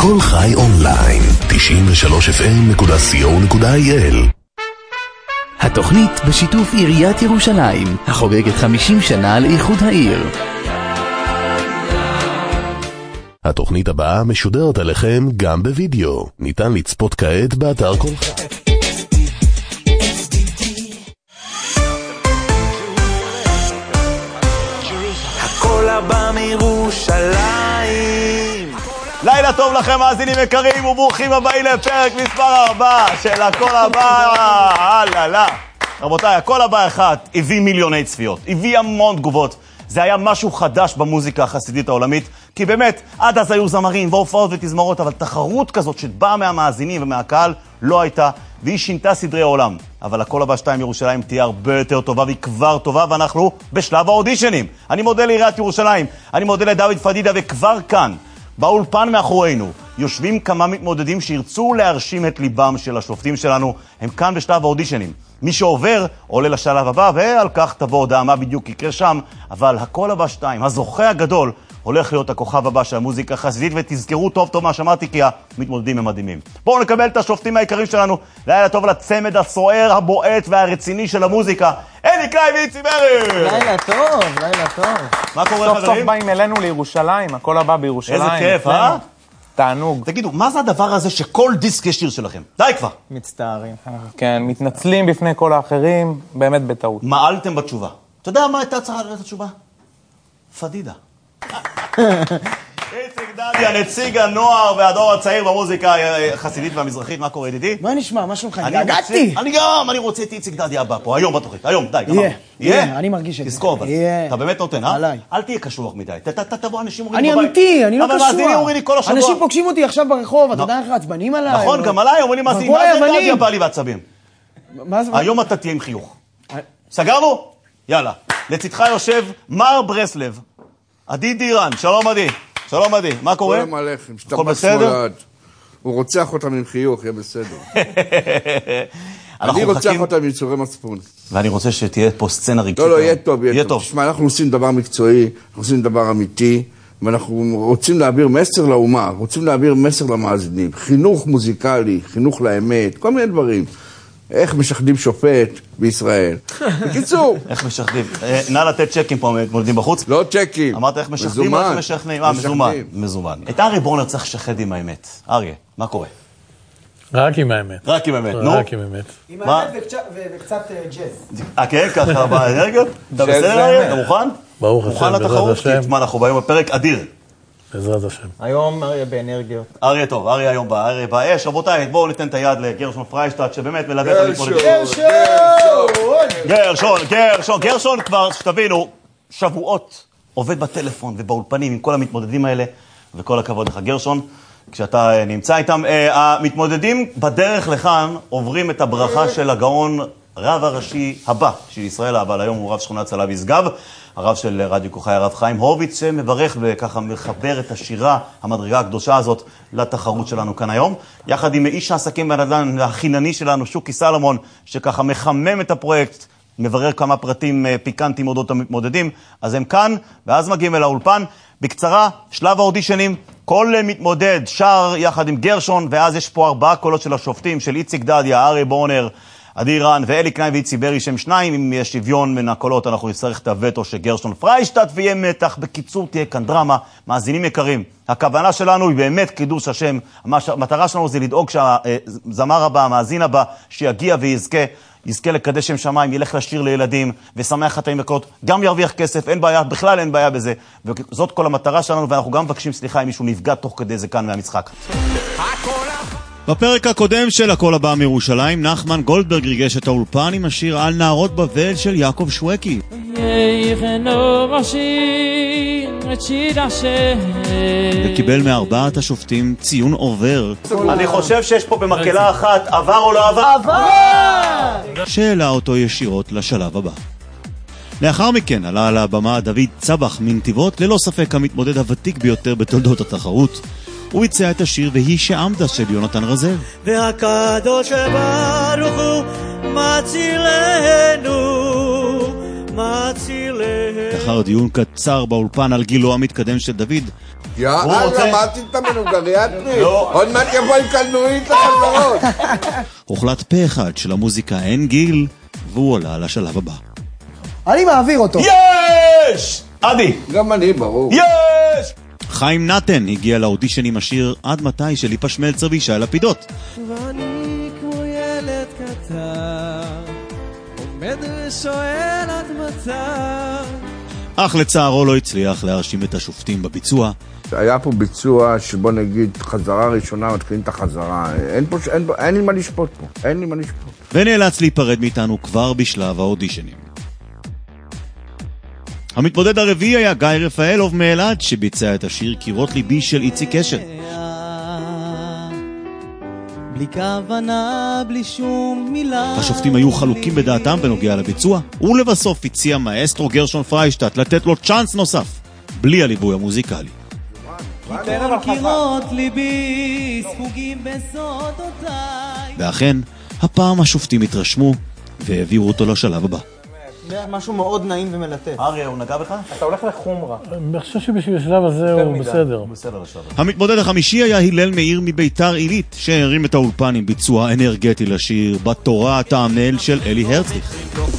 קול חי אונליין 93fm.co.il. התוכנית בשיתוף עיריית ירושלים, החוגגת 50 שנה לאיחוד העיר. התוכנית הבאה משודרת עליכם גם בווידאו. ניתן לצפות כעת באתר קול חי. הכל הבא מירושלים. לילה טוב לכם מאזינים יקרים וברוכים הבאים לפרק מספר 4 של הכל הבא. רבותיי, הכל הבא אחד הביא מיליוני צפיות, הביא המון תגובות. זה היה משהו חדש במוזיקה החסידית העולמית, כי באמת עד אז היו זמרים והופעות ותזמורות, אבל תחרות כזאת שבאה מהמאזינים ומהקהל לא הייתה, והיא שינתה סדרי העולם. אבל הכל הבא 2 ירושלים תהיה הרבה יותר טובה, והיא כבר טובה, ואנחנו בשלב האודישנים. אני מודה לעיריית ירושלים, אני מודה לדוד פדידה, וכבר כאן באולפן מאחורינו יושבים כמה מתמודדים שירצו להרשים את ליבם של השופטים שלנו. הם כאן בשלב האודישנים. מי שעובר עולה לשלב הבא, ועל כך תבוא הודעה מה בדיוק יקרה שם. אבל הכל הבא 2, הזוכה הגדול, הולך להיות הכוכב הבא של המוזיקה החסידית, ותזכרו טוב טוב מה שמעתי, כי המתמודדים הם מדהימים. בואו נקבל את השופטים העיקריים שלנו. לילה טוב לצמד הסוער, הבועט והרציני של המוזיקה, אלי קליי ואיצי ברי. לילה טוב, לילה טוב. מה קורה חברים? סוף סוף באים אלינו לירושלים, הכל הבא בירושלים. איזה כיף, תענוג. תגידו, מה זה הדבר הזה שכל דיסק יש שיר שלכם? די כבר. מצטערים. כן, מתנצלים בפני כל האחרים, באמת בטעות. מעלתם בתשובה. אתה יודע מה הייתה צריכה לתת התשובה? פדידה. איציק דדיה, נציג הנוער והדור הצעיר במוזיקה החסידית והמזרחית. מה קורה ידידי? מה נשמע? מה שלומך? התגעגעתי. אני רוצה את איציק דדיה הבא פה, היום בתוכנית. היום, די, גמרנו. יהיה, אני מרגיש את זה. תזכור, אבל. אתה באמת נותן, עליי. אל תהיה קשוח מדי. תבוא אנשים אומרים בבית. אני אמיתי, אני לא קשוח. אבל מאזינים אומרים לי כל השבוע. אנשים פוגשים אותי עכשיו ברחוב, אתה יודע איך עצבנים עליי. נכון, גם עליי אומרים לי מאזינים. מה זה דדיה בא לי ועצבים? היום אתה תהיה עם חיוך. סגרנו? יאללה. לצדך יושב מר ברסלב. עדי דירן, שלום עדי. שלום עדי, מה קורה? שלום עליכם, שתבח שמולד. הוא רוצח אותם עם חיוך, יהיה בסדר. אני רוצח אותם עם יצורי מצפון. ואני רוצה שתהיה פה סצנה רגשית. לא, יהיה טוב, יהיה טוב. תשמע, אנחנו עושים דבר מקצועי, אנחנו עושים דבר אמיתי, ואנחנו רוצים להעביר מסר לאומה, רוצים להעביר מסר למאזינים. חינוך מוזיקלי, חינוך לאמת, כל מיני דברים. איך משחדים שופט בישראל. בקיצור. איך משחדים? נא לתת צ'קים פה, מתמודדים בחוץ. לא צ'קים. אמרת איך משחדים או איך משכנעים? מזומן. את אריה בורנר צריך לשחד עם האמת. אריה, מה קורה? רק עם האמת. רק עם האמת, נו. רק עם האמת. עם האמת וקצת ג'אז. כן, ככה באנרגיות? אתה בסדר אריה? אתה מוכן? ברוך השם, מוכן לתחרות? תשמע, אנחנו באים בפרק אדיר. בעזרת השם. היום אריה באנרגיות. אריה טוב, אריה היום בא, אריה באש. רבותיי, בואו ניתן את היד לגרשון פריישטט, שבאמת מלווה את המתמודדים. גרשון כבר, שתבינו, שבועות עובד בטלפון ובאולפנים עם כל המתמודדים האלה, וכל הכבוד לך גרשון, כשאתה נמצא איתם. המתמודדים בדרך לכאן עוברים את הברכה של הגאון רב הראשי הבא של ישראל, אבל היום הוא רב שכונת צלב ישגב, הרב של רדיו כוחי, הרב חיים הורוביץ, שמברך וככה מחבר את השירה, המדרגה הקדושה הזאת, לתחרות שלנו כאן היום. יחד עם איש העסקים והנדל"ן החינני שלנו, שוקי סלומון, שככה מחמם את הפרויקט, מברר כמה פרטים פיקנטיים אודות המתמודדים. אז הם כאן, ואז מגיעים אל האולפן. בקצרה, שלב האודישנים, כל מתמודד שר יחד עם גרשון, ואז יש פה 4 קולות של השופטים, של איציק דדיה, אריה בורנר, עדי רן ואלי קליי ואיצי ברי, שהם 2. אם יש שוויון בין הקולות, אנחנו נצטרך את הווטו של גרשון פריישטט, ויהיה מתח. בקיצור, תהיה כאן דרמה. מאזינים יקרים, הכוונה שלנו היא באמת קידוש השם. המטרה שלנו זה לדאוג שהזמר הבא, המאזין הבא, שיגיע יזכה לקדש שם שמיים, ילך לשיר לילדים, ושמח חטאים וקולות, גם ירוויח כסף, אין בעיה, בכלל אין בעיה בזה. וזאת כל המטרה שלנו, ואנחנו גם מבקשים סליחה אם מישהו נפגע תוך כדי זה כאן מהמשחק. בפרק הקודם של הכל הבא מירושלים, נחמן גולדברג ריגש את האולפן עם השיר על נערות בבל של יעקב שווקי. וקיבל מ4 השופטים ציון עובר. אני חושב שיש פה במקהלה אחת עבר או לא עבר? עבר! שאלה אותו ישירות לשלב הבא. לאחר מכן עלה על הבמה דוד צבח מנתיבות, ללא ספק המתמודד הוותיק ביותר בתולדות התחרות. הוא ביצע את השיר והיא שעמדה של יונתן רזל. והקדוש ברוך הוא מצילנו. לאחר דיון קצר באולפן על גילו המתקדם של דוד, יאללה, מה עשית ממנו גריאטרי? עוד מעט יבוא עם קלנועית לחזרות. הוחלט פה אחד של המוזיקה אין גיל, והוא עולה לשלב הבא. אני מעביר אותו. יש! עדי! גם אני, ברור. יש! חיים נתן הגיע לאודישן עם השיר עד מתי של ליפה שמלצר וישי לפידות. ואני כמו ילד קטן עומד ושואל עד מתי. אך לצערו לא הצליח להרשים את השופטים בביצוע. היה פה ביצוע שבוא נגיד חזרה ראשונה, מתחילים את החזרה. אין לי מה לשפוט פה, אין לי מה לשפוט. ונאלץ להיפרד מאיתנו כבר בשלב האודישנים. המתמודד הרביעי היה גיא רפאלוב מאלעד, שביצע את השיר קירות ליבי של איציק קשת. בלי כוונה, בלי שום מילה. השופטים היו חלוקים בדעתם בנוגע לביצוע, ולבסוף הציע מאסטרו גרשון פריישטט לתת לו צ'אנס נוסף, בלי הליווי המוזיקלי. כל קירות ליבי ספוגים בסודותיי. ואכן, הפעם השופטים התרשמו והעבירו אותו לשלב הבא. משהו מאוד נעים ומלטף. אריה, הוא נגע בך? אתה הולך לחומרה. אני חושב שבשביל השלב הזה הוא בסדר. הוא בסדר לשלב. המתמודד החמישי היה הלל מאיר מביתר עילית, שהרים את האולפן עם ביצוע אנרגטי לשיר בתורה התעמל של אלי הרצליך.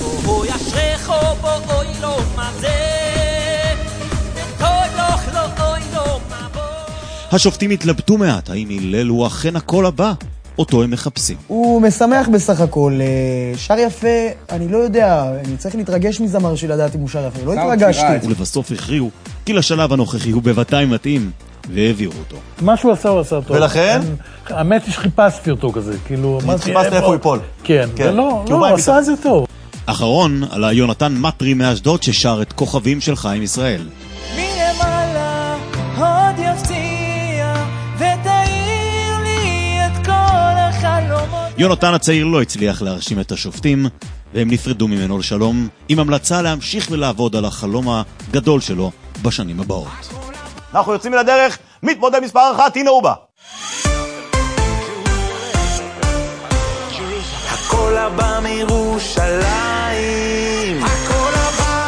השופטים התלבטו מעט האם הלל הוא אכן הקול הבא אותו הם מחפשים. הוא משמח בסך הכל, שר יפה, אני לא יודע, אני צריך להתרגש מזמר של לדעת אם הוא שר יפה, לא התרגשתי. ולבסוף הכריעו כי לשלב הנוכחי הוא בוודאי מתאים, והעבירו אותו. מה שהוא עשה, הוא עשה טוב. ולכן? האמת היא שחיפשתי אותו כזה, כאילו... חיפשתי איפה הוא ייפול. כן, ולא, הוא עשה את זה טוב. אחרון עלה יונתן מטרי מאשדוד ששר את כוכבים של חיים ישראל. מלמעלה עוד יפתיע ותאיר לי את כל החלומות. יונתן הצעיר לא הצליח להרשים את השופטים, והם נפרדו ממנו לשלום, עם המלצה להמשיך ולעבוד על החלום הגדול שלו בשנים הבאות. אנחנו יוצאים לדרך, מתמודד מספר 1, הנה הוא בא. הכל הבא מירושלים, הכל הבא.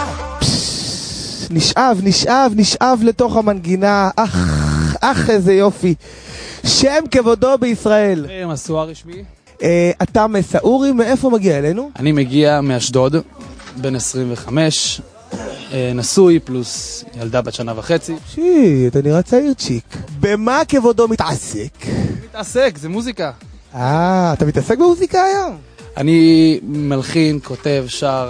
נשאב לתוך המנגינה. אך איזה יופי. שם כבודו בישראל. מסוע רשמי. אתה מסעורי, מאיפה מגיע אלינו? אני מגיע מאשדוד, בן 25, נשוי פלוס ילדה בת 1.5 שנה. אתה נראה צעיר צ'יק. במה כבודו מתעסק? מתעסק, זה מוזיקה. אתה מתעסק במוזיקה היום? אני מלחין, כותב, שר.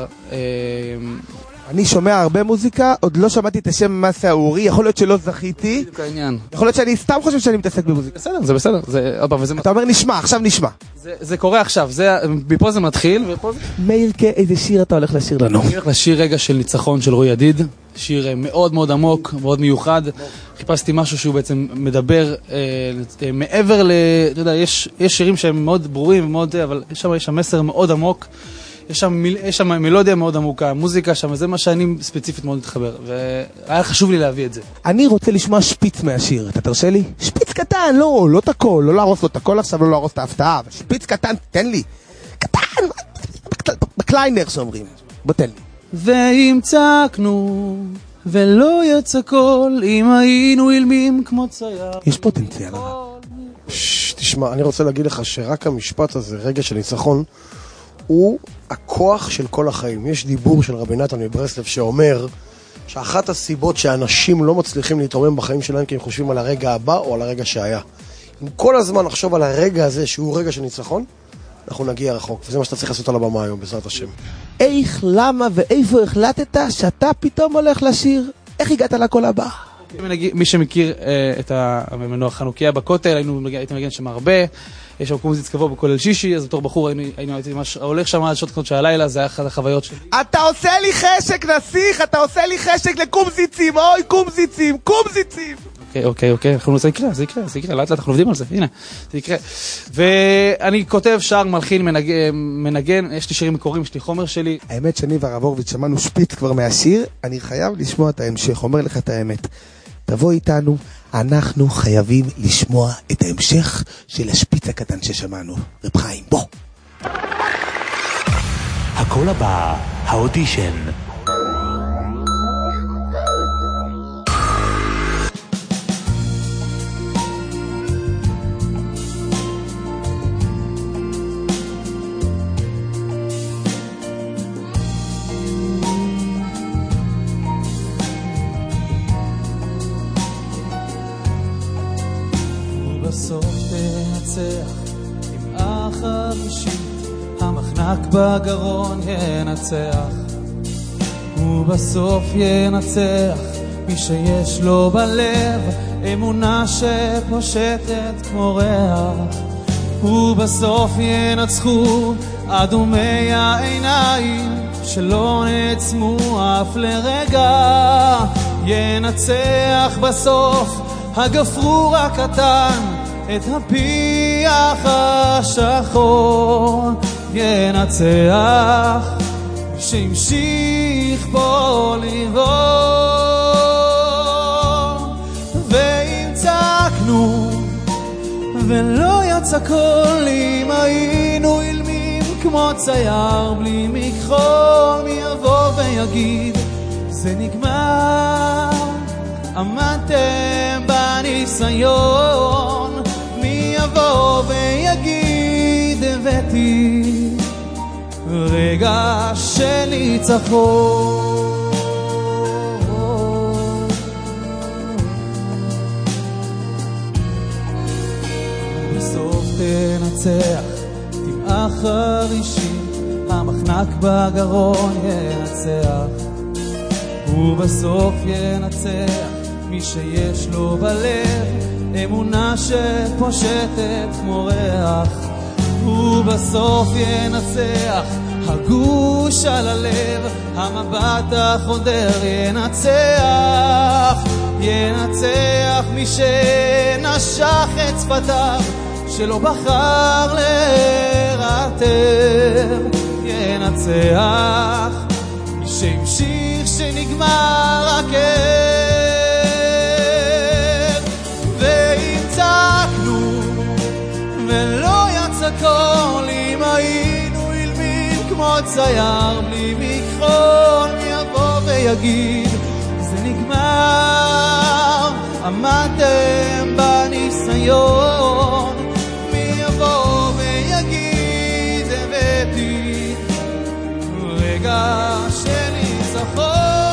אני שומע הרבה מוזיקה, עוד לא שמעתי את השם מסעורי, יכול להיות שלא זכיתי. בדיוק העניין. יכול להיות שאני סתם חושב שאני מתעסק במוזיקה. בסדר, זה בסדר. אתה אומר נשמע, עכשיו נשמע. זה קורה עכשיו, מפה זה מתחיל ופה זה... מאירקה, איזה שיר אתה הולך לשיר לנו? אני הולך לשיר רגע של ניצחון של רוי ידיד, שיר מאוד מאוד עמוק, מאוד מיוחד. חיפשתי משהו שהוא בעצם מדבר מעבר ל... אתה יודע, יש שירים שהם מאוד ברורים, אבל יש שם מסר מאוד עמוק. יש שם מלודיה מאוד עמוקה, מוזיקה שם, וזה מה שאני ספציפית מאוד מתחבר, והיה חשוב לי להביא את זה. אני רוצה לשמוע שפיץ מהשיר, אתה תרשה לי? שפיץ קטן, לא את הכל, לא להרוס לו את הכל עכשיו, לא להרוס את ההפתעה, אבל שפיץ קטן, תן לי. קטן, בקליינר שאומרים, בוא תן לי. ואם צעקנו, ולא יצא קול, אם היינו אילמים כמו צייר. יש פוטנציאל. תשמע, אני רוצה להגיד לך שרק המשפט הזה, רגע של ניצחון, הוא הכוח של כל החיים. יש דיבור של רבי נתן מברסלב שאומר שאחת הסיבות שאנשים לא מצליחים להתרומם בחיים שלהם כי הם חושבים על הרגע הבא או על הרגע שהיה. אם כל הזמן נחשוב על הרגע הזה שהוא רגע של ניצחון, אנחנו נגיע רחוק, וזה מה שאתה צריך לעשות על הבמה היום, בעזרת השם. איך, למה ואיפה החלטת שאתה פתאום הולך לשיר? איך הגעת לקול הבא? מי שמכיר את המנוע חנוכיה בכותל, הייתי מגן שם הרבה, יש שם קומזיץ קבוע בכולל שישי, אז בתור בחור הייתי ממש הולך שם עד שעות קנות של הלילה, זה היה אחת החוויות שלי. אתה עושה לי חשק נסיך, אתה עושה לי חשק לקומזיצים, אוי קומזיצים. אוקיי, אנחנו זה יקרה, לאט לאט אנחנו עובדים על זה, הנה, זה יקרה. ואני כותב, שר, מלחין, מנגן, יש לי שירים מקוריים, יש לי חומר שלי. האמת שאני והרב הורוביץ שמענו שפיץ כבר מהשיר, אני חייב לשמוע את ההמשך, אומר לך את האמת. תבוא איתנו, אנחנו חייבים לשמוע את ההמשך של השפיץ הקטן ששמענו. רב חיים, בוא. הכל הבא, האודישן. ובסוף תנצח עם חמישית, המחנק בגרון ינצח, ובסוף ינצח מי שיש לו בלב אמונה שפושטת כמו ריח, ובסוף ינצחו אדומי העיניים שלא נעצמו אף לרגע, ינצח בסוף הגפרור הקטן את הפיח השחור, ינצח שהמשיך פה לבוא, ואם צעקנו ולא יצא קול, אם היינו אילמים כמו צייר בלי מכחול, מי יבוא ויגיד זה נגמר, עמדתם בניסיון, מי יבוא ויגיד הבאתי רגע של ניצחון. בסוף תנצח תמעה חרישית, המחנק בגרון ינצח, ובסוף ינצח מי שיש לו בלב אמונה שפושטת כמו ריח, ובסוף ינצח הגוש על הלב, המבט החודר ינצח, ינצח מי שנשך את שפתיו שלא בחר להירטב, ינצח מי שהמשיך שנגמר הכאב, ואם צעקנו ולא יצא קול, אם היינו אילמים כמו צייר בלי מכחול, מי יבוא ויגיד זה נגמר, עמדתם בניסיון, מי יבוא ויגיד הבאתי רגע של ניצחון.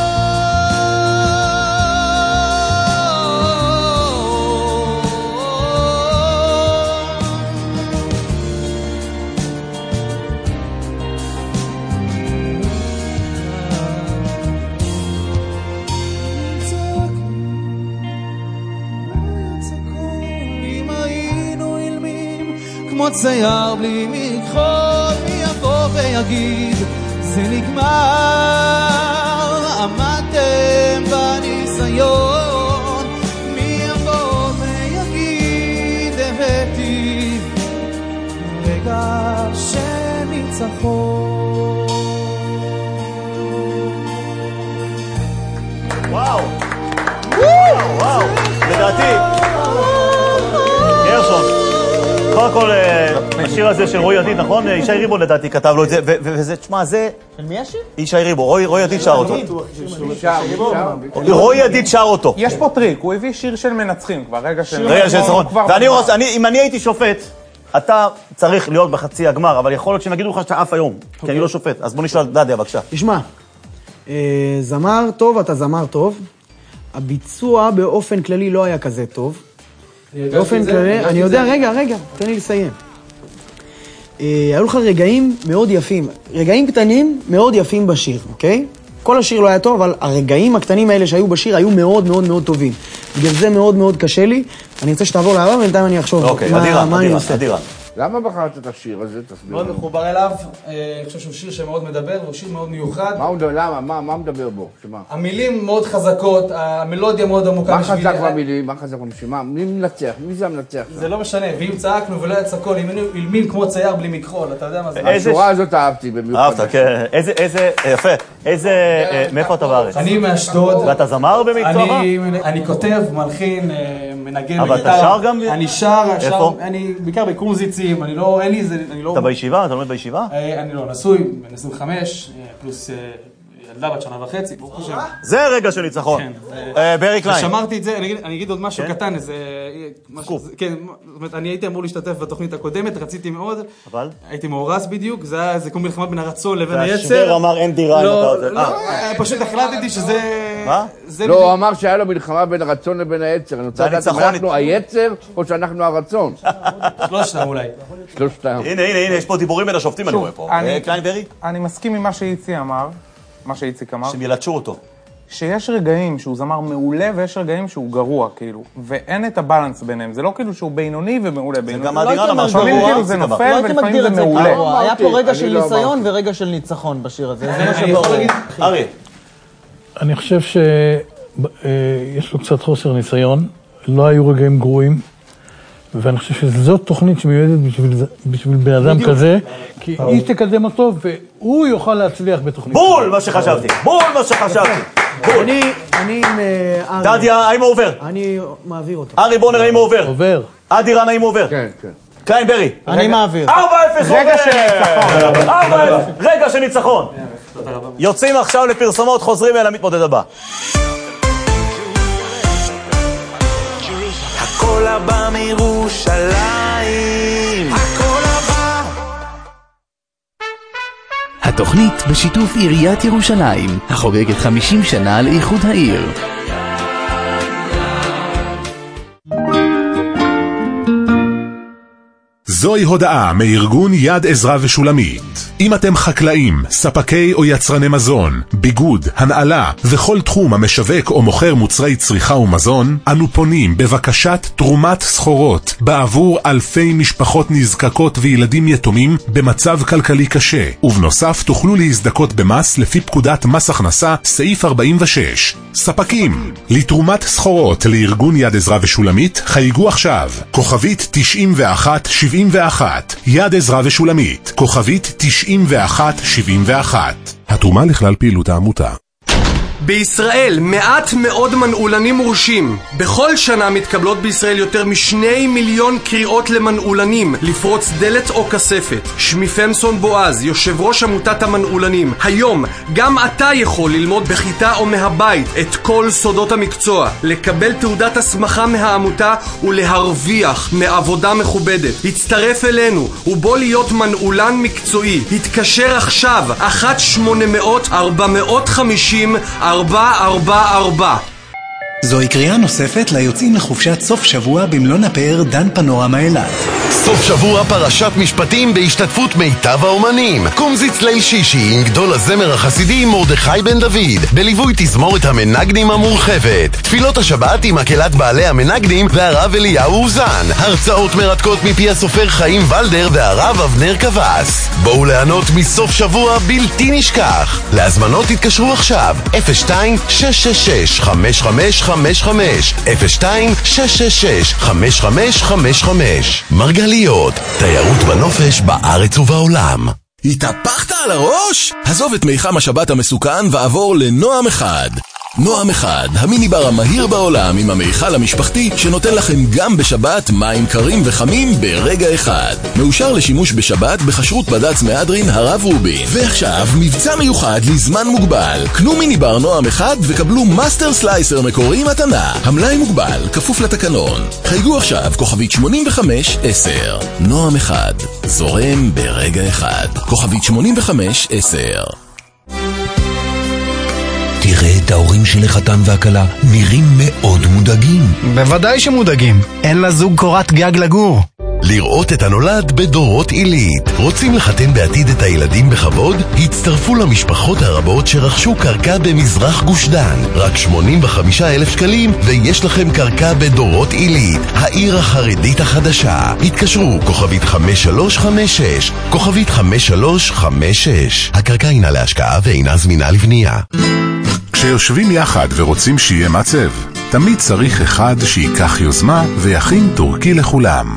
כמו צייר בלי מכחול, מי יבוא ויגיד זה נגמר, עמדתם בניסיון, מי יבוא ויגיד הבאתי רגע של ניצחון. וואו, וואו, לדעתי גרשון, קודם כל, השיר הזה של רועי ידיד, נכון? ישי ריבו לדעתי כתב לו את זה, וזה, תשמע, זה... של מי השיר? ישי ריבו, רועי ידיד שר אותו. רועי ידיד שר אותו. יש פה טריק, הוא הביא שיר של מנצחים כבר, רגע של ניצחון. אם אני הייתי שופט, אתה צריך להיות בחצי הגמר, אבל יכול להיות שהם יגידו לך שאתה אף היום, כי אני לא שופט. אז בוא נשאל דדיה, בבקשה. תשמע, זמר טוב, אתה זמר טוב. הביצוע באופן כללי לא היה כזה טוב. באופן כללי, אני יודע, רגע, תן לי לסיים. היו לך רגעים מאוד יפים, רגעים קטנים מאוד יפים בשיר, אוקיי? כל השיר לא היה טוב, אבל הרגעים הקטנים האלה שהיו בשיר היו מאוד מאוד מאוד טובים. בגלל זה מאוד מאוד קשה לי. אני רוצה שתעבור להבא, ובינתיים אני אחשוב מה אני עושה. למה בחרת את השיר הזה? תסביר. מאוד מחובר אליו, אני חושב שהוא שיר שמאוד מדבר, והוא שיר מאוד מיוחד. מה מדבר בו? שמה? המילים מאוד חזקות, המלודיה מאוד עמוקה. מה חזק במילים? מה חזק במילים? מי מנצח? מי זה המנצח? זה לא משנה, ואם צעקנו ולא יצא קול, אם אילמים כמו צייר בלי מכחול, אתה יודע מה זה? השורה הזאת אהבתי במיוחד. אהבת, כן. איזה, יפה. מאיפה אתה בארץ? אני מאשדוד. ואתה זמר במקצועך? אני כותב, מלחין, מנגן אבל אתה שר גם? אני שר, איפה? אני בעיקר בקורזיצים, אני לא, אין לי זה, אני לא... אתה בישיבה? אתה לומד בישיבה? אני לא, נשוי, בן 25, פלוס ילדה בת שנה וחצי, ברוך השם. זה רגע של ניצחון. ברי קליין. שמרתי את זה, אני אגיד עוד משהו קטן, איזה... סקופ. כן, זאת אומרת, אני הייתי אמור להשתתף בתוכנית הקודמת, רציתי מאוד. אבל? הייתי מאורס בדיוק, זה כמו מלחמה בין הרצון לבין היצר. והשבר אמר אין דירה. לא, פשוט החלטתי שזה... מה? לא, הוא אמר שהיה לו מלחמה בין הרצון לבין היצר. אני רוצה לדעת אם אנחנו היצר או שאנחנו הרצון. שלושתם אולי. שלושתם. הנה, יש פה דיבורים בין השופטים, אני רואה פה. קליינברי? אני מסכים עם מה שאיציק אמר. שהם ילטשו אותו. שיש רגעים שהוא זמר מעולה ויש רגעים שהוא גרוע, כאילו. ואין את הבלנס ביניהם. זה לא כאילו שהוא בינוני ומעולה. זה גם אדירן אמר שהוא גרוע. כאילו זה נופל ולפעמים זה מעולה. היה פה רגע של ניסיון ורגע של ניצחון בשיר הזה. זה מה שברור. אריה. אני חושב שיש לו קצת חוסר ניסיון. לא היו רגעים גרועים. ואני חושב שזאת תוכנית שמיועדת בשביל בן אדם כזה, כי היא תקדם אותו והוא יוכל להצליח בתוכנית. בול מה שחשבתי, אני עם ארי. דדיה, האם הוא עובר? אני מעביר אותו. ארי, בוא נראה אם הוא עובר. עובר. אדירן, האם הוא עובר? כן. קליינברי. אני מעביר. 4-0 רגע של ניצחון. יוצאים עכשיו לפרסומות, חוזרים אל המתמודד הבא. הכל הבא מירושלים, הכל הבא. התוכנית בשיתוף עיריית ירושלים, החוגגת 50 שנה לאיחוד העיר. זוהי הודעה מארגון יד עזרא ושולמית. אם אתם חקלאים, ספקי או יצרני מזון, ביגוד, הנעלה וכל תחום המשווק או מוכר מוצרי צריכה ומזון, אנו פונים בבקשת תרומת סחורות בעבור אלפי משפחות נזקקות וילדים יתומים במצב כלכלי קשה, ובנוסף תוכלו להזדכות במס לפי פקודת מס הכנסה סעיף 46. ספקים, לתרומת סחורות לארגון יד עזרא ושולמית חייגו עכשיו, כוכבית 9171, יד עזרא ושולמית, כוכבית 9171. התרומה לכלל פעילות העמותה. בישראל מעט מאוד מנעולנים מורשים. בכל שנה מתקבלות בישראל יותר מ2 מיליון קריאות למנעולנים לפרוץ דלת או כספת. שמי פמסון בועז, יושב ראש עמותת המנעולנים. היום גם אתה יכול ללמוד בכיתה או מהבית את כל סודות המקצוע, לקבל תעודת הסמכה מהעמותה ולהרוויח מעבודה מכובדת. הצטרף אלינו ובוא להיות מנעולן מקצועי. התקשר עכשיו 1-800-450-444. זוהי קריאה נוספת ליוצאים לחופשת סוף שבוע במלון הפאר דן פנורמה אילת. סוף שבוע פרשת משפטים בהשתתפות מיטב האומנים. קומזיץ ליל שישי עם גדול הזמר החסידי מרדכי בן דוד, בליווי תזמורת המנגנים המורחבת. תפילות השבת עם מקהלת בעלי המנגנים והרב אליהו אוזן. הרצאות מרתקות מפי הסופר חיים ולדר והרב אבנר קבס. בואו ליהנות מסוף שבוע בלתי נשכח. להזמנות תתקשרו עכשיו 02-666-5555 02-666-5555. מרגליות, תיירות בנופש בארץ ובעולם. התהפכת על הראש? עזוב את מיחם השבת המסוכן ועבור לנועם אחד. נועם אחד, המיניבר המהיר בעולם עם המיכל המשפחתי שנותן לכם גם בשבת מים קרים וחמים ברגע אחד. מאושר לשימוש בשבת בחשרות בד"ץ מהדרין הרב רובין. ועכשיו מבצע מיוחד לזמן מוגבל. קנו מיניבר נועם אחד וקבלו מאסטר סלייסר מקורי מתנה. המלאי מוגבל, כפוף לתקנון. חייגו עכשיו כוכבית 8510. נועם אחד, זורם ברגע אחד. כוכבית 8510. תראה את ההורים של החתן והכלה, נראים מאוד מודאגים. בוודאי שמודאגים, אין לזוג קורת גג לגור. לראות את הנולד בדורות עילית. רוצים לחתן בעתיד את הילדים בכבוד? הצטרפו למשפחות הרבות שרכשו קרקע במזרח גוש דן. רק 85,000 שקלים ויש לכם קרקע בדורות עילית, העיר החרדית החדשה. התקשרו כוכבית 5356, כוכבית 5356. הקרקע אינה להשקעה ואינה זמינה לבנייה. כשיושבים יחד ורוצים שיהיה מצב, תמיד צריך אחד שיקח יוזמה ויכין טורקי לכולם.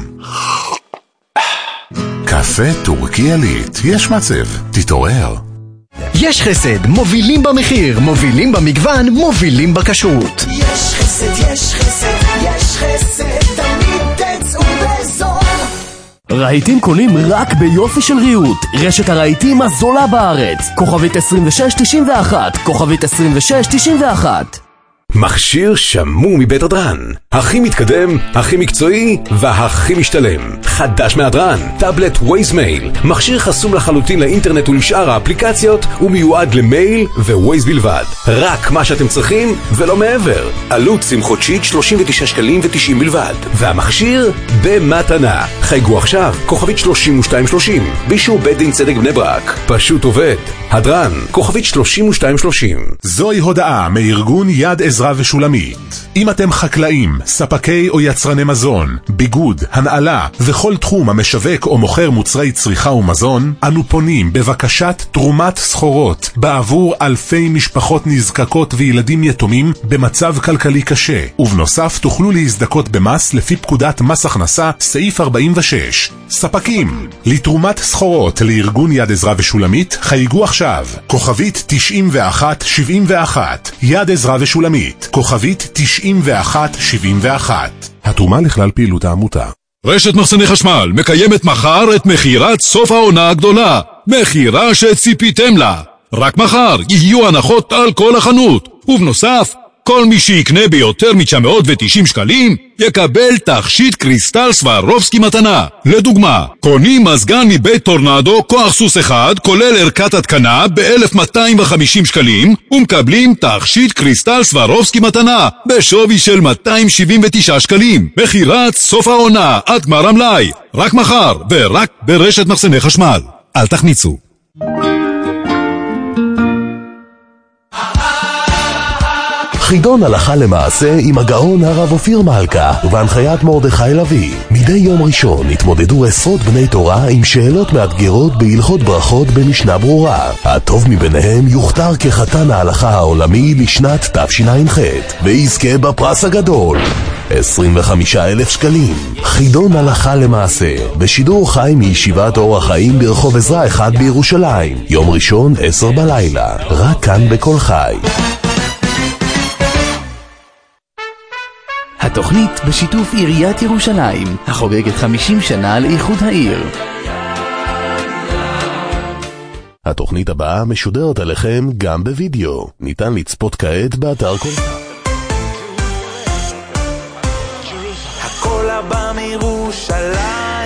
קפה טורקי עילית, יש מצב, תתעורר. יש חסד, מובילים במחיר, מובילים במגוון, מובילים בכשרות. יש חסד, יש חסד, יש חסד, תמיד תצאו בזול. רהיטים קונים רק ביופי של ריהוט, רשת הרהיטים הזולה בארץ, כוכבית 2691, כוכבית 2691. מכשיר שמור מבית הדרן. הכי מתקדם, הכי מקצועי והכי משתלם. חדש מהדרן, טאבלט ווייזמייל. מכשיר חסום לחלוטין לאינטרנט ולשאר האפליקציות, ומיועד למייל ווייז בלבד. רק מה שאתם צריכים ולא מעבר. עלות sim חודשית 39 שקלים ו90 בלבד. והמכשיר במתנה. חייגו עכשיו, כוכבית 3230. באישור בית דין צדק בני ברק. פשוט עובד. הדרן, כוכבית 3230. זוהי הודעה מארגון יד עזרא ושולמית. אם אתם חקלאים, ספקי או יצרני מזון, ביגוד, הנעלה וכל תחום המשווק או מוכר מוצרי צריכה ומזון, אנו פונים בבקשת תרומת סחורות בעבור אלפי משפחות נזקקות וילדים יתומים במצב כלכלי קשה, ובנוסף תוכלו להזדכות במס לפי פקודת מס הכנסה סעיף 46. ספקים, לתרומת סחורות לארגון יד עזרא ושולמית חייגו עכשיו, כוכבית 9171. יד עזרא ושולמית, כוכבית 9171. התרומה לכלל פעילות העמותה. רשת מחסני חשמל מקיימת מחר את מחירת סוף העונה הגדולה. מחירה שציפיתם לה. רק מחר יהיו הנחות על כל החנות. ובנוסף, כל מי שיקנה ביותר מ-990 שקלים יקבל תכשיט קריסטל סברובסקי מתנה. לדוגמה, קונים מזגן מבית טורנדו כוח סוס אחד כולל ערכת התקנה ב-1250 שקלים ומקבלים תכשיט קריסטל סברובסקי מתנה בשווי של 279 שקלים. מחירת סוף העונה עד גמר המלאי. רק מחר ורק ברשת מחסני חשמל. אל תחמיצו. חידון הלכה למעשה עם הגאון הרב אופיר מלכה ובהנחיית מרדכי לוי. מדי יום ראשון התמודדו עשרות בני תורה עם שאלות מאתגרות בהלכות ברכות במשנה ברורה. הטוב מביניהם יוכתר כחתן ההלכה העולמי לשנת תשע"ח ויזכה בפרס הגדול 25,000 שקלים. חידון הלכה למעשה בשידור חי מישיבת אור החיים ברחוב עזרא 1 בירושלים, יום ראשון 10 בלילה, רק כאן בכל חי. התוכנית בשיתוף עיריית ירושלים, החוגגת 50 שנה לאיחוד העיר. התוכנית הבאה משודרת עליכם גם בווידאו. ניתן לצפות כעת באתר כל... הכל הבא מירושלים.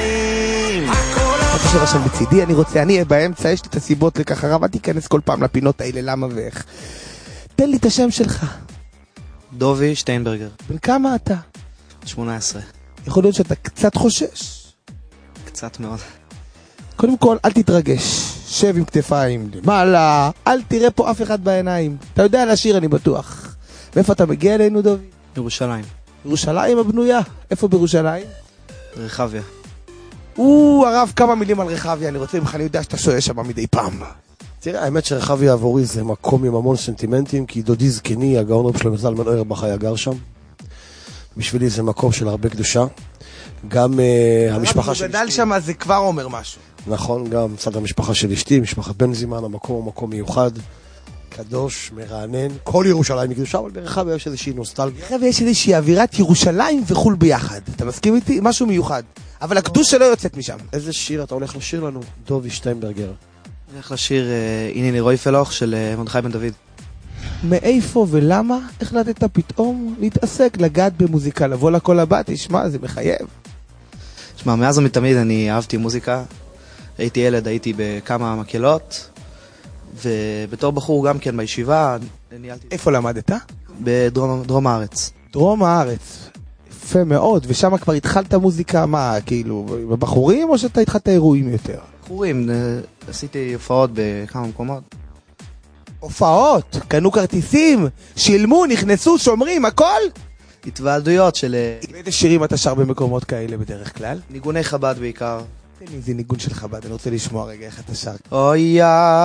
אתה שרשם בצידי, אני אהיה באמצע, יש לי את הסיבות לכך, הרב, אל תיכנס כל פעם לפינות האלה, למה ואיך. תן לי את השם שלך. דובי שטיינברגר. בן כמה אתה? 18. יכול להיות שאתה קצת חושש? קצת מאוד. קודם כל, אל תתרגש. שב עם כתפיים למעלה, אל תראה פה אף אחד בעיניים. אתה יודע לשיר, אני בטוח. ואיפה אתה מגיע אלינו, דובי? ירושלים. ירושלים הבנויה. איפה בירושלים? רחביה. הרב, כמה מילים על רחביה. אני רוצה ממך, אני יודע שאתה שואל שם מדי פעם. תראה, האמת שרחביה עבורי זה מקום עם המון סנטימנטים, כי דודי זקני, הגאון רב שלמה זלמן אוירבך היה גר שם. בשבילי זה מקום של הרבה קדושה. גם המשפחה של אשתי. הוא גדל שם, זה כבר אומר משהו. נכון, גם צד המשפחה של אשתי, משפחת בן זימן, המקום הוא מקום מיוחד, קדוש, מרענן, כל ירושלים מקדושה, אבל ברחביה יש איזושהי נוסטלגיה. ברחביה יש איזושהי אווירת ירושלים וחול ביחד. אתה מסכים איתי? משהו מיוחד. אבל הקדוש שלא יוצאת משם. איזה שיר אתה הולך לשיר לנו? דובי שטיינברגר. אני הולך לשיר הנה רוי פלוח של מרדכי בן דוד. מאיפה ולמה החלטת פתאום להתעסק, לגעת במוזיקה, לבוא לכל הבא? תשמע, זה מחייב. תשמע, מאז ומתמיד אני אהבתי מוזיקה. הייתי ילד, הייתי בכמה מקהלות, ובתור בחור גם כן בישיבה ניהלתי... איפה למדת? בדרום הארץ. דרום הארץ. יפה מאוד, ושם כבר התחלת מוזיקה, מה, כאילו, בבחורים או שאתה התחלת אירועים יותר? בחורים, עשיתי הופעות בכמה מקומות. הופעות? קנו כרטיסים? שילמו, נכנסו, שומרים, הכל? התוועדויות של... איזה שירים אתה שר במקומות כאלה בדרך כלל? ניגוני חב"ד בעיקר. תן לי איזה ניגון של חב"ד, אני רוצה לשמוע רגע איך אתה שר. אוי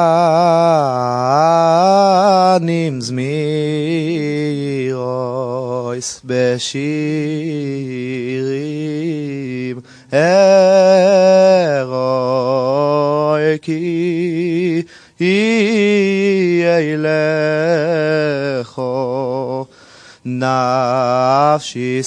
ינים זמירויס בשירים הרוי כי יהיה לכו נפשי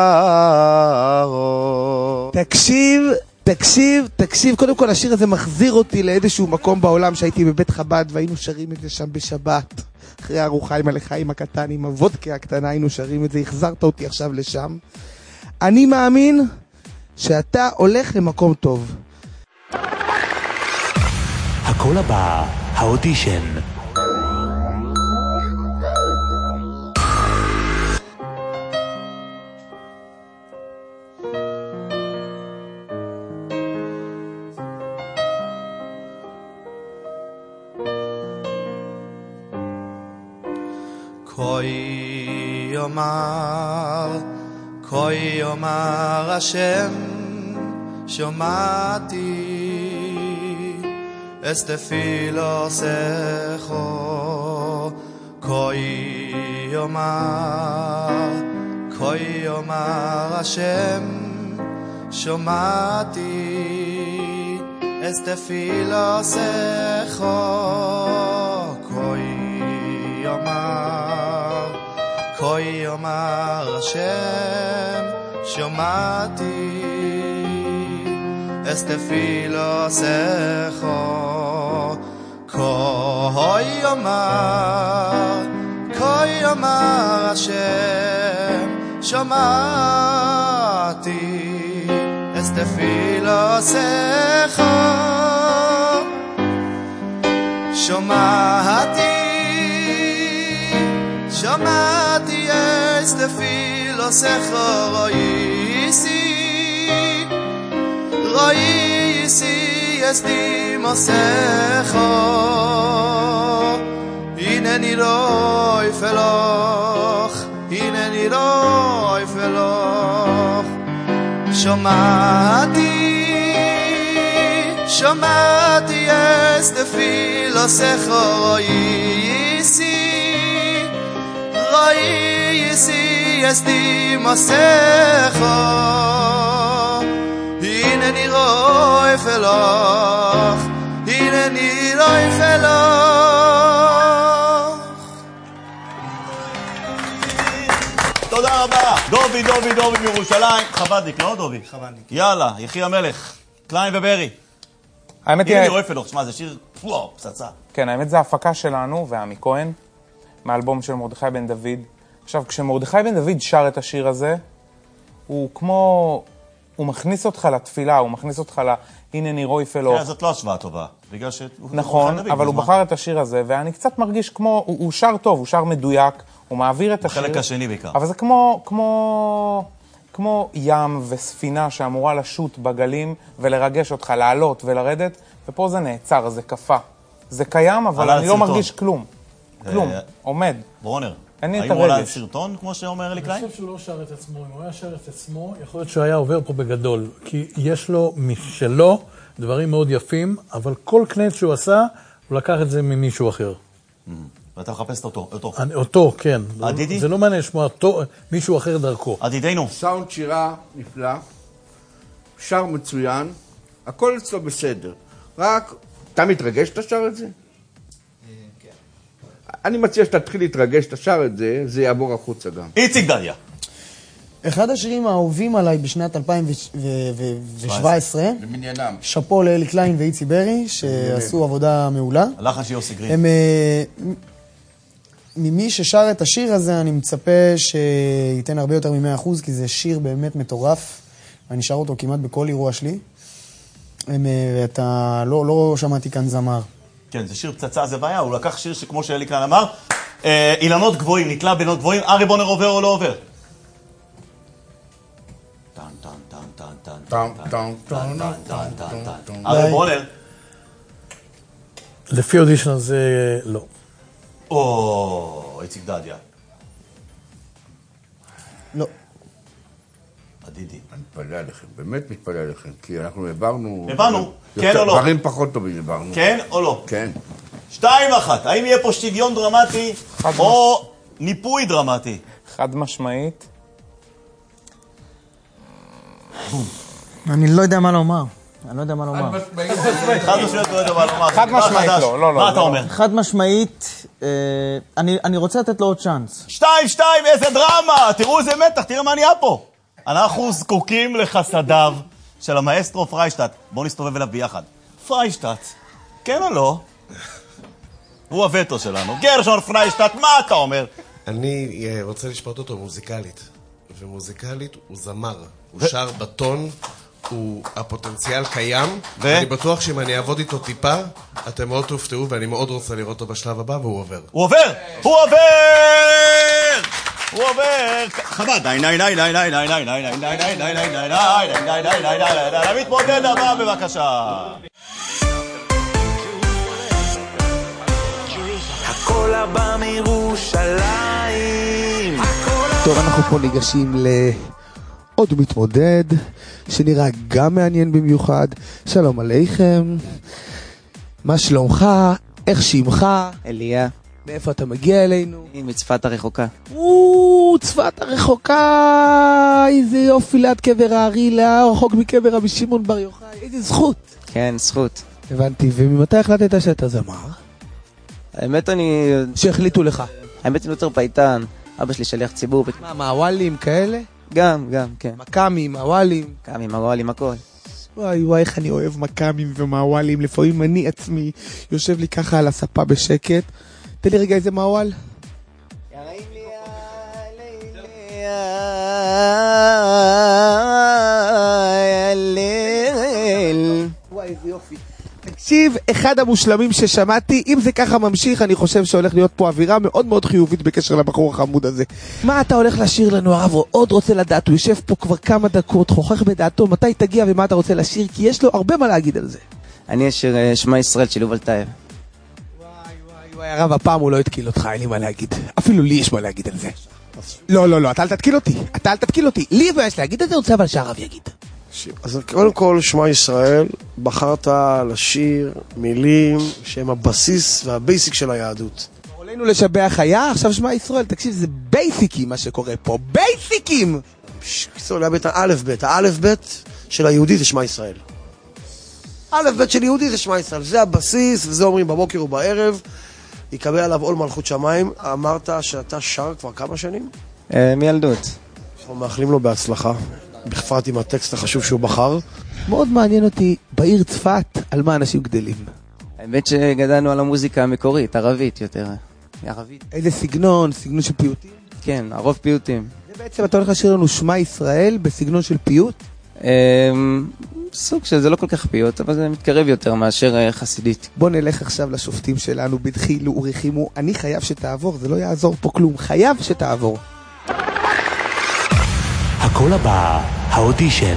שרו. תקשיב, קודם כל השיר הזה מחזיר אותי לאיזשהו מקום בעולם שהייתי בבית חב"ד והיינו שרים את זה שם בשבת. אחרי הארוחה עם הלחיים הקטן, עם הוודקה הקטנה, היינו שרים את זה, החזרת אותי עכשיו לשם. אני מאמין שאתה הולך למקום טוב. הקול הבא, האודישן. כה יאמר השם שמעתי אסתפילוסךו כה יאמר השם שמעתי אסתפילוסךו כה יאמר השם שמעתי אסתפילוסךו כה יאמר השם שמעתי אסתפילוסךו שמעתי אסתפילוסךו ראיסי אסתימוסךו הנני לא אפלוך שמעתי אסתפילוסךו ראיסי אסתימוסךו הנני לא אפלוך תודה רבה. דובי מירושלים. חבדניק, לא דובי? חבדניק. יאללה, יחי המלך. קליין וברי. האמת היא... הנה אני רפלוך, שמה, זה שיר פצצה. כן, האמת זה ההפקה שלנו, ועמי כהן, מהאלבום של מרדכי בן דוד. עכשיו, כשמרדכי בן דוד שר את השיר הזה, הוא כמו... הוא מכניס אותך לתפילה, הוא מכניס אותך הנה רוי פלוך. כן, זאת לא השוואה טובה, בגלל שהוא... נכון, אבל הוא בחר את השיר הזה, ואני קצת מרגיש כמו... הוא שר טוב, הוא שר מדויק, הוא מעביר את השיר. בחלק השני בעיקר. אבל זה כמו ים וספינה שאמורה לשוט בגלים ולרגש אותך, לעלות ולרדת, ופה זה נעצר, זה קפה. זה קיים, אבל אני לא מרגיש כלום. כלום, עומד. ברונר, אין לי את האם הוא עולה הרגש. סרטון, כמו שאומר אלי קליין? אני חושב שהוא לא שר את עצמו. אם הוא היה שר את עצמו, יכול להיות שהוא היה עובר פה בגדול. כי יש לו משלו דברים מאוד יפים, אבל כל קנט שהוא עשה, הוא לקח את זה ממישהו אחר. ואתה מחפש אותו. אותו, כן. עדידי? זה לא מעניין לשמוע מישהו אחר דרכו. עדידינו. סאונד שירה נפלא, שר מצוין, הכל אצלו בסדר. רק, אתה מתרגש שאתה שר את זה? כן. אני מציע שתתחיל להתרגש שאתה שר את זה, זה יעבור החוצה גם. איציק דדיה. אחד השירים האהובים עליי בשנת 2017, במניינם. שאפו לאלי קליין ואיצי ברי, שעשו עבודה מעולה. הלחן של יוסי גרין. הם, ממי ששר את השיר הזה, אני מצפה שייתן הרבה יותר מ100%, כי זה שיר באמת מטורף. אני שר אותו כמעט בכל אירוע שלי. ואתה לא שמעתי כאן זמר. כן, זה שיר פצצה, זה בעיה. הוא לקח שיר שכמו שאלי קליין אמר, אילנות גבוהים, נתלה בינות גבוהים, ארי בונר עובר או לא עובר? ארי בונר. לפי אודישן הזה, לא. איציק דדיה. לא. עדידי. אני מתפלא עליכם, באמת מתפלא עליכם, כי אנחנו הבנו... כן או לא? דברים פחות טובים הבנו. כן או לא? כן. 2-1, האם יהיה פה שוויון דרמטי או ניפוי דרמטי? חד משמעית. אני לא יודע מה לומר. חד משמעית לא יודע מה לומר. חד משמעית לא. מה אתה אומר? חד משמעית, אני רוצה לתת לו עוד צ'אנס. 2-2, איזה דרמה! תראו איזה מתח, תראה מה נהיה פה. אנחנו זקוקים לחסדיו של המאסטרו פריישטט. בואו נסתובב אליו ביחד. פריישטט, כן או לא? הוא הווטו שלנו. גרשון פריישטט, מה אתה אומר? אני רוצה לשפוט אותו מוזיקלית. ומוזיקלית הוא זמר. הוא שר בטון, הפוטנציאל קיים. אני בטוח שאם אני אעבוד איתו טיפה, אתם מאוד תופתעו, ואני מאוד רוצה לראות אותו בשלב הבא, והוא עובר. הוא עובר! הוא עובר! הוא עובר! חבד! המתמודד הבא, בבקשה. הכל הבא מירושלים. טוב, אנחנו פה ניגשים לעוד מתמודד שנראה גם מעניין במיוחד. שלום עליכם, מה שלומך? איך שמך? אליה. מאיפה אתה מגיע אלינו? מצפת הרחוקה. צפת הרחוקה, איזה יופי, ליד קבר הארי, רחוק מקבר רבי שמעון בר יוחאי, איזה זכות. כן, זכות. הבנתי, וממתי החלטת שאתה זמר? האמת אני... שהחליטו לך. האמת אני יותר פייטן, אבא שלי שליח ציבור. מה, מעוואלים כאלה? גם, כן. מקאמים, מעוואלים. מקאמים, מעוואלים, הכל. וואי, איך אני אוהב מקאמים ומעוואלים. לפעמים אני עצמי יושב לי ככה על הספה בשקט. תן לי רגע איזה מעוואל. וואי, איזה יופי. תקשיב, אחד המושלמים ששמעתי. אם זה ככה ממשיך, אני חושב שהולך להיות פה אווירה מאוד מאוד חיובית בקשר לבחור החמוד הזה. מה אתה הולך לשיר לנו, הרב? הוא עוד רוצה לדעת, הוא יושב פה כבר כמה דקות, חוכך בדעתו, מתי תגיע ומה אתה רוצה לשיר, כי יש לו הרבה מה להגיד על זה. אני אשיר שמע ישראל של יובל טייב. וואי, הרב, הפעם הוא לא התקיל אותך, אין לי מה להגיד. אפילו לי יש מה להגיד על זה. לא, אתה אל תתקיל אותי. לי יש להגיד על זה, רוצה אבל שהרב יגיד. אז קודם כל, שמע ישראל, בחרת לשיר מילים שהם הבסיס והבייסיק של היהדות. עלינו לשבח היה, עכשיו שמע ישראל, תקשיב, זה בייסיקים מה שקורה פה, בייסיקים! האלף בית של היהודי זה שמע ישראל. אלף בית של יהודי זה שמע ישראל, זה הבסיס, וזה אומרים בבוקר ובערב, יקבל עליו עול מלכות שמיים. אמרת שאתה שר כבר כמה שנים? מילדות. אנחנו מאחלים לו בהצלחה. בפרט עם הטקסט החשוב שהוא בחר. מאוד מעניין אותי, בעיר צפת, על מה אנשים גדלים? האמת שגדלנו על המוזיקה המקורית, ערבית יותר. ערבית. איזה סגנון? סגנון של פיוטים? כן, הרוב פיוטים. זה בעצם אתה הולך לשיר לנו שמע ישראל בסגנון של פיוט? סוג של זה לא כל כך פיוט, אבל זה מתקרב יותר מאשר חסידית. בוא נלך עכשיו לשופטים שלנו, בדחילו ורחימו. אני חייב שתעבור, זה לא יעזור פה כלום, חייב שתעבור. הכל הבא, האודישן.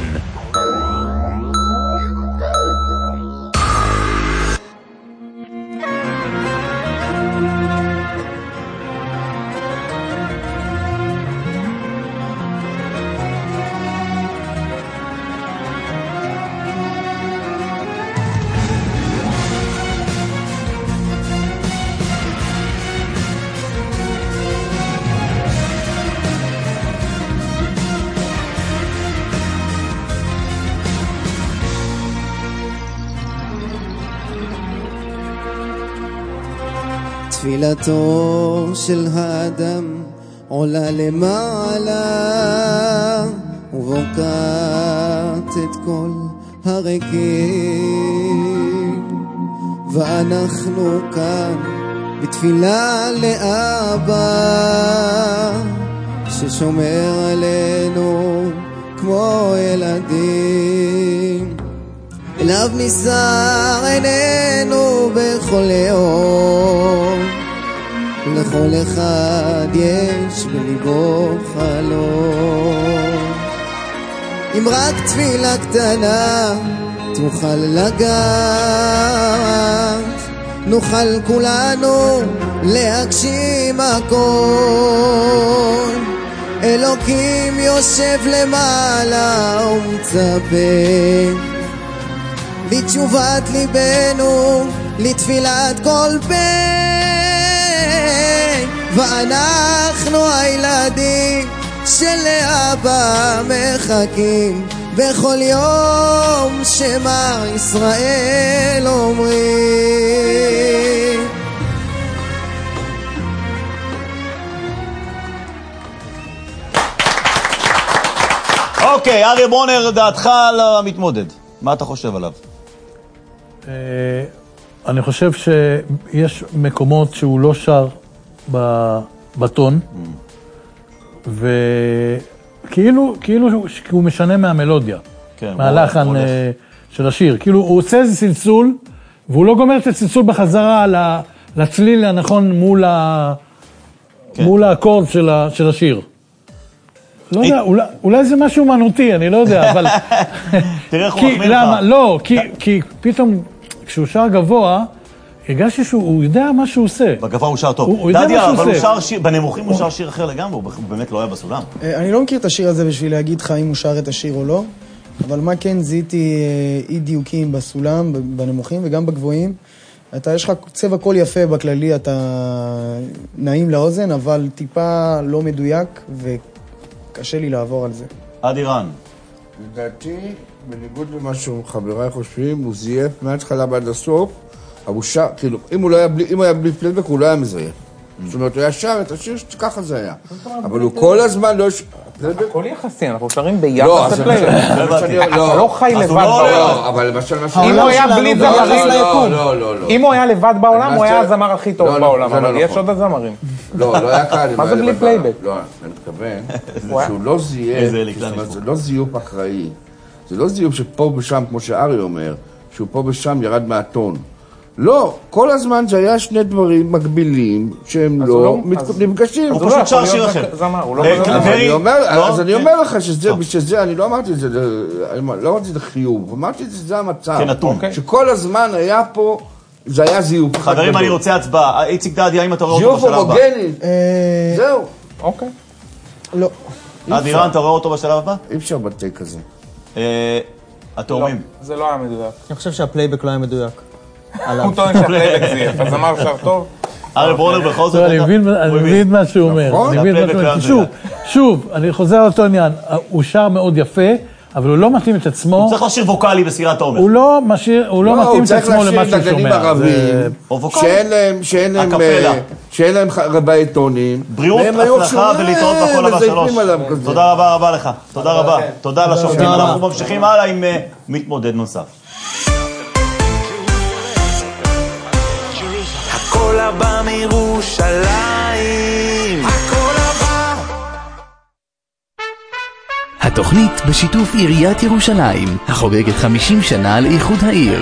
תפילתו של האדם עולה למעלה ובוקעת את כל הריקים, ואנחנו כאן בתפילה לאבא ששומר עלינו כמו ילדים. אליו נישא עינינו בכל יום, לכל אחד יש בליבו חלום. אם רק תפילה קטנה תוכל לגעת, נוכל כולנו להגשים הכל. אלוקים יושב למעלה ומצפה לתשובת ליבנו, לתפילת כל פה, ואנחנו הילדים שלאבא מחכים בכל יום שמע ישראל אומרים. אוקיי, אריה ברונר, דעתך על המתמודד, מה אתה חושב עליו? אני חושב שיש מקומות שהוא לא שר בטון, וכאילו הוא משנה מהמלודיה, מהלחן של השיר. כאילו הוא עושה איזה צלצול, והוא לא גומר את הצלצול בחזרה לצליל הנכון מול האקורד של השיר. לא יודע, אולי זה משהו אמנותי, אני לא יודע, אבל... תראה איך הוא מחמיא לך. למה? לא, כי פתאום כשהוא שר גבוה, הרגשתי שהוא יודע מה שהוא עושה. בגבוה הוא שר טוב. דדיה, אבל הוא שר שיר, בנמוכים הוא שר שיר אחר לגמרי, הוא באמת לא היה בסולם. אני לא מכיר את השיר הזה בשביל להגיד לך אם הוא שר את השיר או לא, אבל מה כן זיהיתי אי דיוקים בסולם, בנמוכים וגם בגבוהים. יש לך צבע קול יפה בכללי, אתה נעים לאוזן, אבל טיפה לא מדויק וקשה לי לעבור על זה. עד איראן. לדעתי, בניגוד למה שחבריי חושבים, הוא זייף מההתחלה ועד הסוף, אבל הוא שר, כאילו, אם הוא היה בלי פלייבק, הוא לא היה מזייף. זאת אומרת, הוא היה שר את השיר שככה זה היה. אבל הוא כל הזמן לא... הכל יחסי, אנחנו שרים ביחס לפלייבק. אתה לא חי לבד בעולם. אבל למשל... אם הוא היה בלי זמרים... אם הוא היה לבד בעולם, הוא היה הזמר הכי טוב בעולם, אבל יש עוד הזמרים. לא היה קל. מה זה בלי פלייבק? לא, אני מתכוון שהוא לא זייף, זה לא זיוף אקראי. זה לא זיוף שפה ושם, כמו שארי אומר, שהוא פה ושם ירד מהטון. לא, כל הזמן זה היה שני דברים מקבילים שהם לא נפגשים. הוא פשוט שר שיר אחר. אז אני אומר לך שזה, אני לא אמרתי את זה, לא אמרתי את זה חיוב, אמרתי את זה המצב. שכל הזמן היה פה, זה היה זיוף. חברים, אני רוצה הצבעה. איציק דדיה, האם אתה רואה אותו בשלב הבא? זיוף הומוגני. זהו. אוקיי. לא. עד איראן, אתה רואה אותו בשלב הבא? אי אפשר בטק כזה. התאומים. זה לא היה מדויק. אני חושב שהפלייבק לא היה מדויק. הוא טוען שהפלייבק זייף, אז אמר שר טוב. ארי ברונר בכל זאת... אני מבין מה שהוא אומר. שוב, אני חוזר על אותו עניין. הוא שר מאוד יפה, אבל הוא לא מתאים את עצמו... הוא צריך לשיר ווקלי בסירת העומר. הוא לא מתאים את עצמו למה שהוא שומע. שאין להם רבי טונים. בריאות, הצלחה ולהתראות בכל הבא שלוש. תודה רבה לך. תודה רבה. תודה לשופטים. אנחנו ממשיכים הלאה עם מתמודד נוסף. הכל הבא מירושלים, הכל הבא. התוכנית בשיתוף עיריית ירושלים, החוגגת 50 שנה לאיחוד העיר.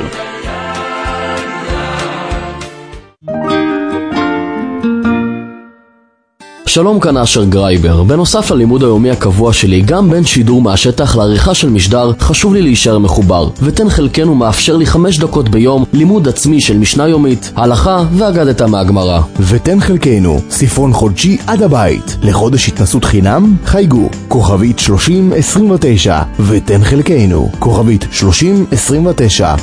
שלום, כאן אשר גרייבר. בנוסף ללימוד היומי הקבוע שלי, גם בין שידור מהשטח לעריכה של משדר, חשוב לי להישאר מחובר. ותן חלקנו מאפשר לי 5 דקות ביום לימוד עצמי של משנה יומית, הלכה ואגדתה מהגמרא. ותן חלקנו, ספרון חודשי עד הבית. לחודש התנסות חינם, חייגו. כוכבית 3029. ותן חלקנו, כוכבית 3029.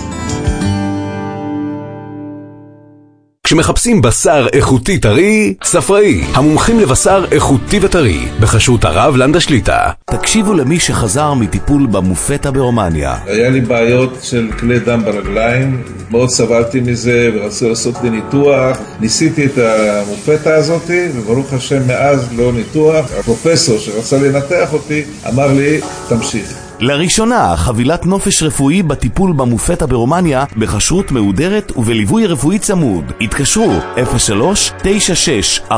כשמחפשים בשר איכותי טרי, ספראי, המומחים לבשר איכותי וטרי, בחסות הרב לנדה שליטה. תקשיבו למי שחזר מטיפול במופטה ברומניה. היה לי בעיות של כלי דם ברגליים, מאוד סבלתי מזה ורצו לעשות לי ניתוח. ניסיתי את המופטה הזאת, וברוך השם מאז לא ניתוח. הפרופסור שרצה לנתח אותי אמר לי, תמשיך. לראשונה, חבילת נופש רפואי בטיפול במופטה ברומניה, בחשרות מהודרת ובליווי רפואי צמוד. התקשרו 03-9641-555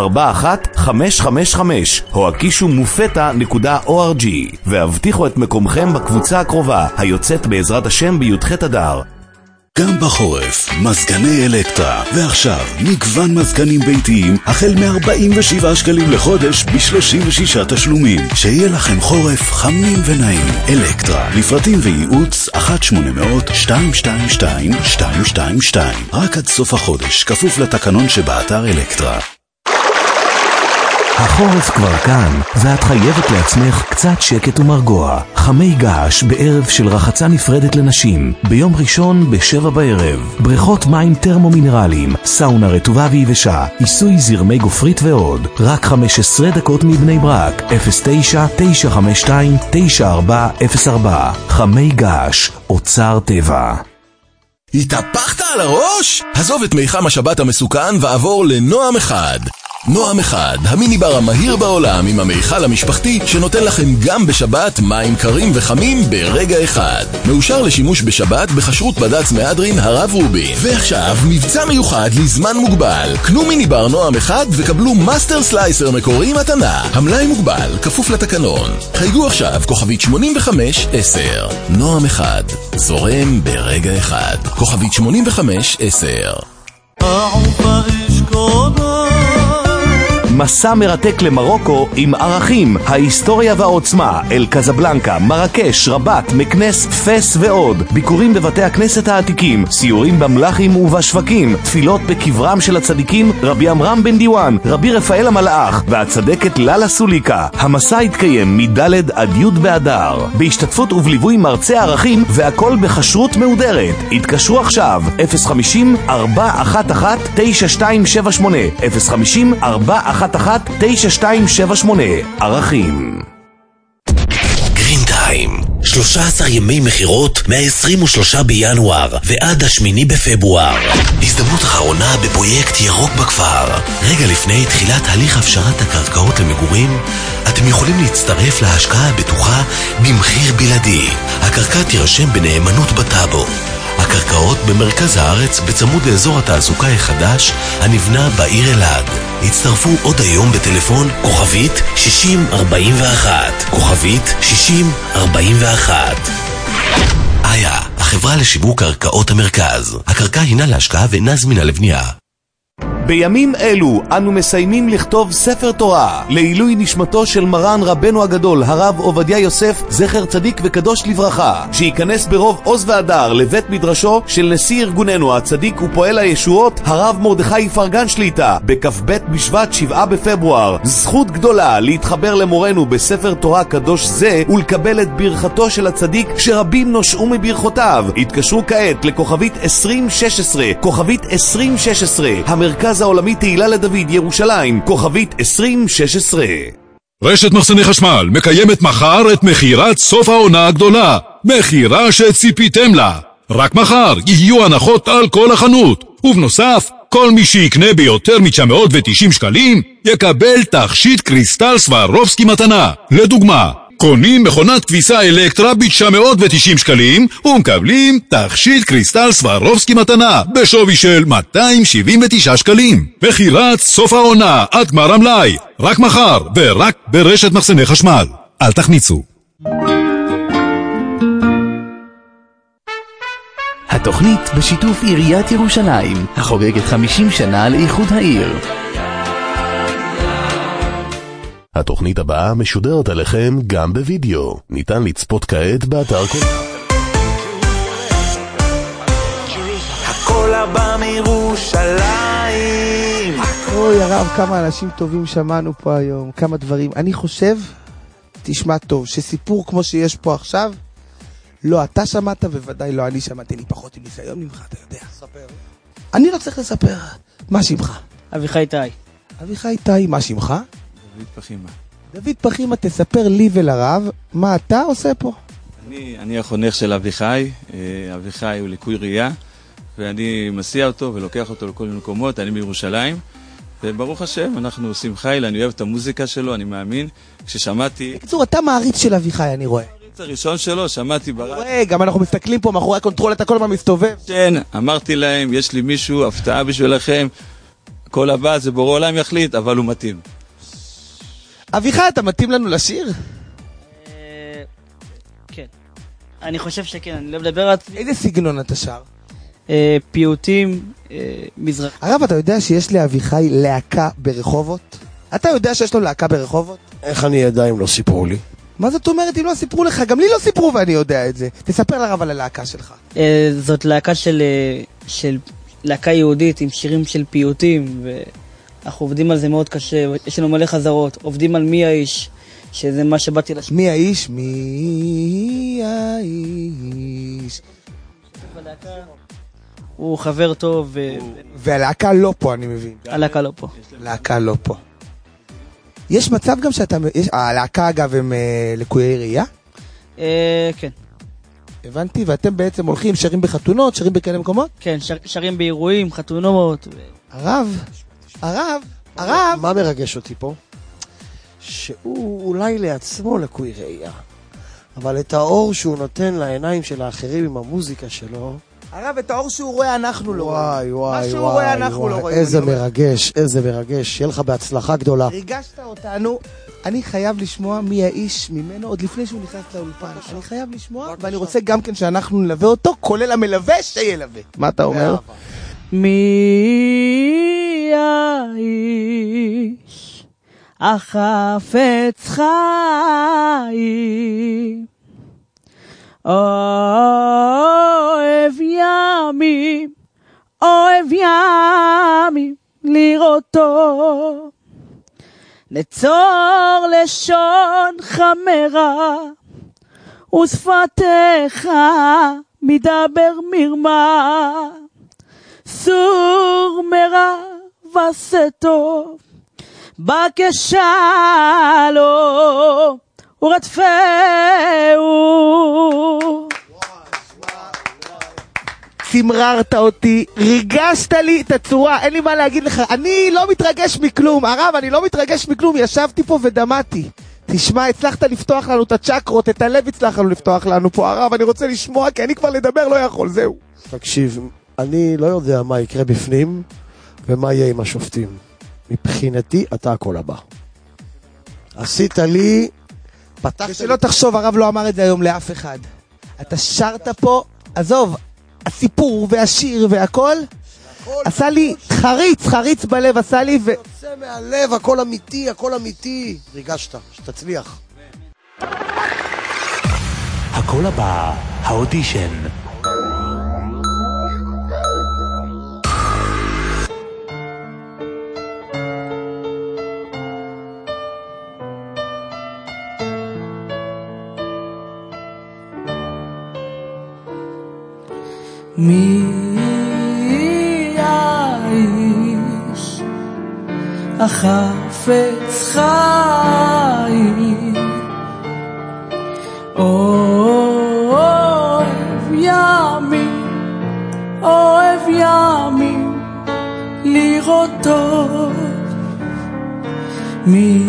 או הקישו מופטה.org והבטיחו את מקומכם בקבוצה הקרובה, היוצאת בעזרת השם בי"ח אדר. גם בחורף, מזגני אלקטרה, ועכשיו מגוון מזגנים ביתיים החל מ-47 שקלים לחודש ב-36 תשלומים. שיהיה לכם חורף חמים ונעים. אלקטרה, לפרטים וייעוץ 1-800-222-222. רק עד סוף החודש, כפוף לתקנון שבאתר אלקטרה. החורף כבר כאן, ואת חייבת לעצמך קצת שקט ומרגוע. חמי געש בערב של רחצה נפרדת לנשים, ביום ראשון ב-7 בערב. בריכות מים טרמומינרליים, סאונה רטובה ויבשה, עיסוי זרמי גופרית ועוד. רק 15 דקות מבני ברק, 09-952-9404. חמי געש, אוצר טבע. התהפכת על הראש? עזוב את מיחם השבת המסוכן ועבור לנועם אחד. נועם אחד, המיני בר המהיר בעולם עם המיכל המשפחתי שנותן לכם גם בשבת מים קרים וחמים ברגע אחד. מאושר לשימוש בשבת בחשרות בד"ץ מהדרין הרב רובין. ועכשיו מבצע מיוחד לזמן מוגבל. קנו מיני בר נועם אחד וקבלו מאסטר סלייסר מקורי מתנה. המלאי מוגבל, כפוף לתקנון. חייגו עכשיו כוכבית 8510. נועם אחד, זורם ברגע אחד. כוכבית 8510. מסע מרתק למרוקו עם ערכים, ההיסטוריה והעוצמה, אל קזבלנקה, מרקש, רבת, מקנס, פס ועוד. ביקורים בבתי הכנסת העתיקים, סיורים במלאכים ובשווקים, תפילות בקברם של הצדיקים רבי עמרם בן דיואן, רבי רפאל המלאך והצדקת ללה סוליקה. המסע יתקיים מד' עד י' באדר, בהשתתפות ובליווי מרצה ערכים, והכל בחשרות מהודרת. התקשרו עכשיו 050-411-9278 050-411-9278. ערכים. גרין טיים, 13 ימי מחירות מה-23 בינואר ועד ה8 בפברואר. הזדמנות אחרונה בפרויקט ירוק בכפר. רגע לפני תחילת הליך הפשרת הקרקעות למגורים, אתם יכולים להצטרף להשקעה הבטוחה במחיר בלעדי. הקרקע תירשם בנאמנות בטאבו. הקרקעות במרכז הארץ בצמוד לאזור התעסוקה החדש הנבנה בעיר אלעד. הצטרפו עוד היום בטלפון כוכבית 6041. כוכבית 6041. איה, החברה לשיווק קרקעות המרכז. הקרקע הינה להשקעה ואינה זמינה לבנייה. בימים אלו אנו מסיימים לכתוב ספר תורה לעילוי נשמתו של מרן רבנו הגדול הרב עובדיה יוסף זכר צדיק וקדוש לברכה, שייכנס ברוב עוז והדר לבית מדרשו של נשיא ארגוננו הצדיק ופועל הישועות הרב מרדכי פרגן שליטה בכ"ב בשבט 7 בפברואר. זכות גדולה להתחבר למורנו בספר תורה קדוש זה ולקבל את ברכתו של הצדיק שרבים נושעו מברכותיו. התקשרו כעת לכוכבית 2016 כוכבית 2016 המרכז העולמי תהילה לדוד ירושלים, כוכבית 2016. רשת מחסני חשמל מקיימת מחר את מחירת סוף העונה הגדולה, מחירה שציפיתם לה. רק מחר יהיו הנחות על כל החנות, ובנוסף כל מי שיקנה ביותר מ-990 שקלים יקבל תכשיט קריסטל סברובסקי מתנה. לדוגמה, קונים מכונת כביסה אלקטרה ב-990 שקלים ומקבלים תכשיט קריסטל סברובסקי מתנה בשווי של 279 שקלים. מחירת סוף העונה עד גמר המלאי, רק מחר ורק ברשת מחסני חשמל. אל תחמיצו. התוכנית בשיתוף עיריית ירושלים, החוגגת 50 שנה לאיחוד העיר. התוכנית הבאה משודרת עליכם גם בווידאו. ניתן לצפות כעת באתר כל... הכל הבא מירושלים. אוי הרב, כמה אנשים טובים שמענו פה היום, כמה דברים. אני חושב, תשמע טוב, שסיפור כמו שיש פה עכשיו, לא אתה שמעת וודאי לא אני שמעתי, לי פחות עם ניסיון ממך, אתה יודע. ספר. אני לא צריך לספר. מה שמך? אביחי תאי. אביחי תאי, מה שמך? דוד פחימה. דוד פחימה, תספר לי ולרב מה אתה עושה פה. אני החונך של אביחי. אביחי הוא ליקוי ראייה, ואני מסיע אותו ולוקח אותו לכל מיני מקומות. אני בירושלים, וברוך השם, אנחנו עושים חייל. אני אוהב את המוזיקה שלו, אני מאמין. כששמעתי... בקצור, אתה מעריץ של אביחי, אני רואה. המעריץ הראשון שלו, שמעתי ברדיו. גם אנחנו מסתכלים פה מאחורי הקונטרול, אתה כל הזמן מסתובב. כן, אמרתי להם, יש לי מישהו, הפתעה בשבילכם. כל הבא זה בורא עולם יחליט, אבל הוא מתאים. אביחי, אתה מתאים לנו לשיר? כן. אני חושב שכן, אני לא מדבר על... איזה סגנון אתה שר? פיוטים, מזרח. הרב, אתה יודע שיש לאביחי להקה ברחובות? אתה יודע שיש לו להקה ברחובות? איך אני ידע אם לא סיפרו לי? מה זאת אומרת אם לא סיפרו לך? גם לי לא סיפרו ואני יודע את זה. תספר לרב על הלהקה שלך. זאת להקה של להקה יהודית עם שירים של פיוטים, ואנחנו עובדים על זה מאוד קשה. יש לנו מלא חזרות, עובדים על מי האיש, שזה מה שבאתי לשמוע. מי האיש? מי האיש? הוא חבר טוב. והלהקה לא פה, אני מבין. הלהקה לא פה. להקה לא פה. יש מצב גם שאתה... הלהקה אגב הם לקויי ראייה? כן. הבנתי, ואתם בעצם הולכים, שרים בחתונות, שרים בכאלה מקומות? כן, שרים באירועים, חתונות. הרב, הרב? מה מרגש אותי פה? שהוא אולי לעצמו לקוי ראייה, אבל את האור שהוא נותן לעיניים של האחרים עם המוזיקה שלו... הרב, את האור שהוא רואה אנחנו לא רואים. וואי, וואי, מה שהוא רואה אנחנו לא רואים. איזה מרגש, איזה מרגש. שיהיה לך בהצלחה גדולה. ריגשת אותנו. אני חייב לשמוע מי האיש ממנו עוד לפני שהוא נכנס לאולפן. אני חייב לשמוע, ואני רוצה גם כן שאנחנו נלווה אותו, כולל המלווה שילווה. מה אתה אומר? מי האיש החפץ חיים אוהב ימים לראותו נצור לשון חמרה ושפתיך מדבר מרמה סור מרע ועשה טוב בקשה לו ורדפהו. צמררת אותי, ריגשת לי את הצורה, אין לי מה להגיד לך, אני לא מתרגש מכלום, הרב, אני לא מתרגש מכלום, ישבתי פה ודמעתי. תשמע, הצלחת לפתוח לנו את הצ'קרות, את הלב הצלחנו לפתוח לנו פה, הרב, אני רוצה לשמוע, כי אני כבר לדבר לא יכול, זהו. תקשיב, אני לא יודע מה יקרה בפנים, ומה יהיה עם השופטים. מבחינתי, אתה הכל הבא. עשית לי... ושלא תחשוב, הרב לא אמר את זה היום לאף אחד. אתה שרת פה, עזוב, הסיפור והשיר והכל, עשה לי חריץ בלב, עשה לי ו... יוצא מהלב, הכל אמיתי, הכל אמיתי. ריגשת, שתצליח. הקול הבא, האודישן. מי האיש החפץ חיים אוהב ימים לראותו מי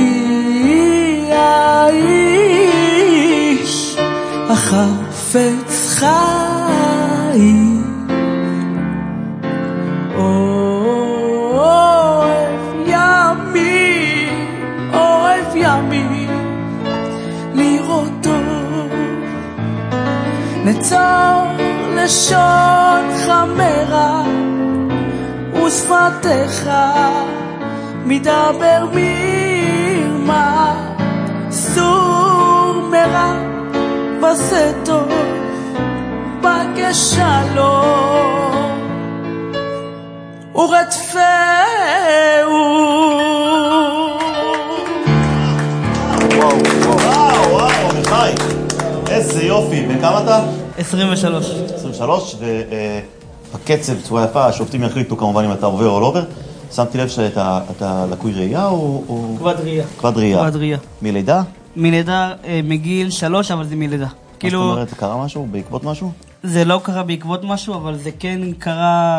האיש החפץ חיים אוהב ימים לראותו נצור לשון חמרה ושפתיך מדבר מרמה סור מרע ועשה טוב בקשה לו ורדפהו. וואו, עמיחי, איזה יופי. בן כמה אתה? 23. 23, ובקצב בצורה יפה, השופטים יחליטו כמובן אם אתה עובר או לא עובר. שמתי לב שאתה לקוי ראייה או... כבד ראייה. כבד ראייה. כבד ראייה. מלידה? מלידה מגיל 3, אבל זה מלידה. מה זאת אומרת, זה קרה משהו? בעקבות משהו? זה לא קרה בעקבות משהו, אבל זה כן קרה...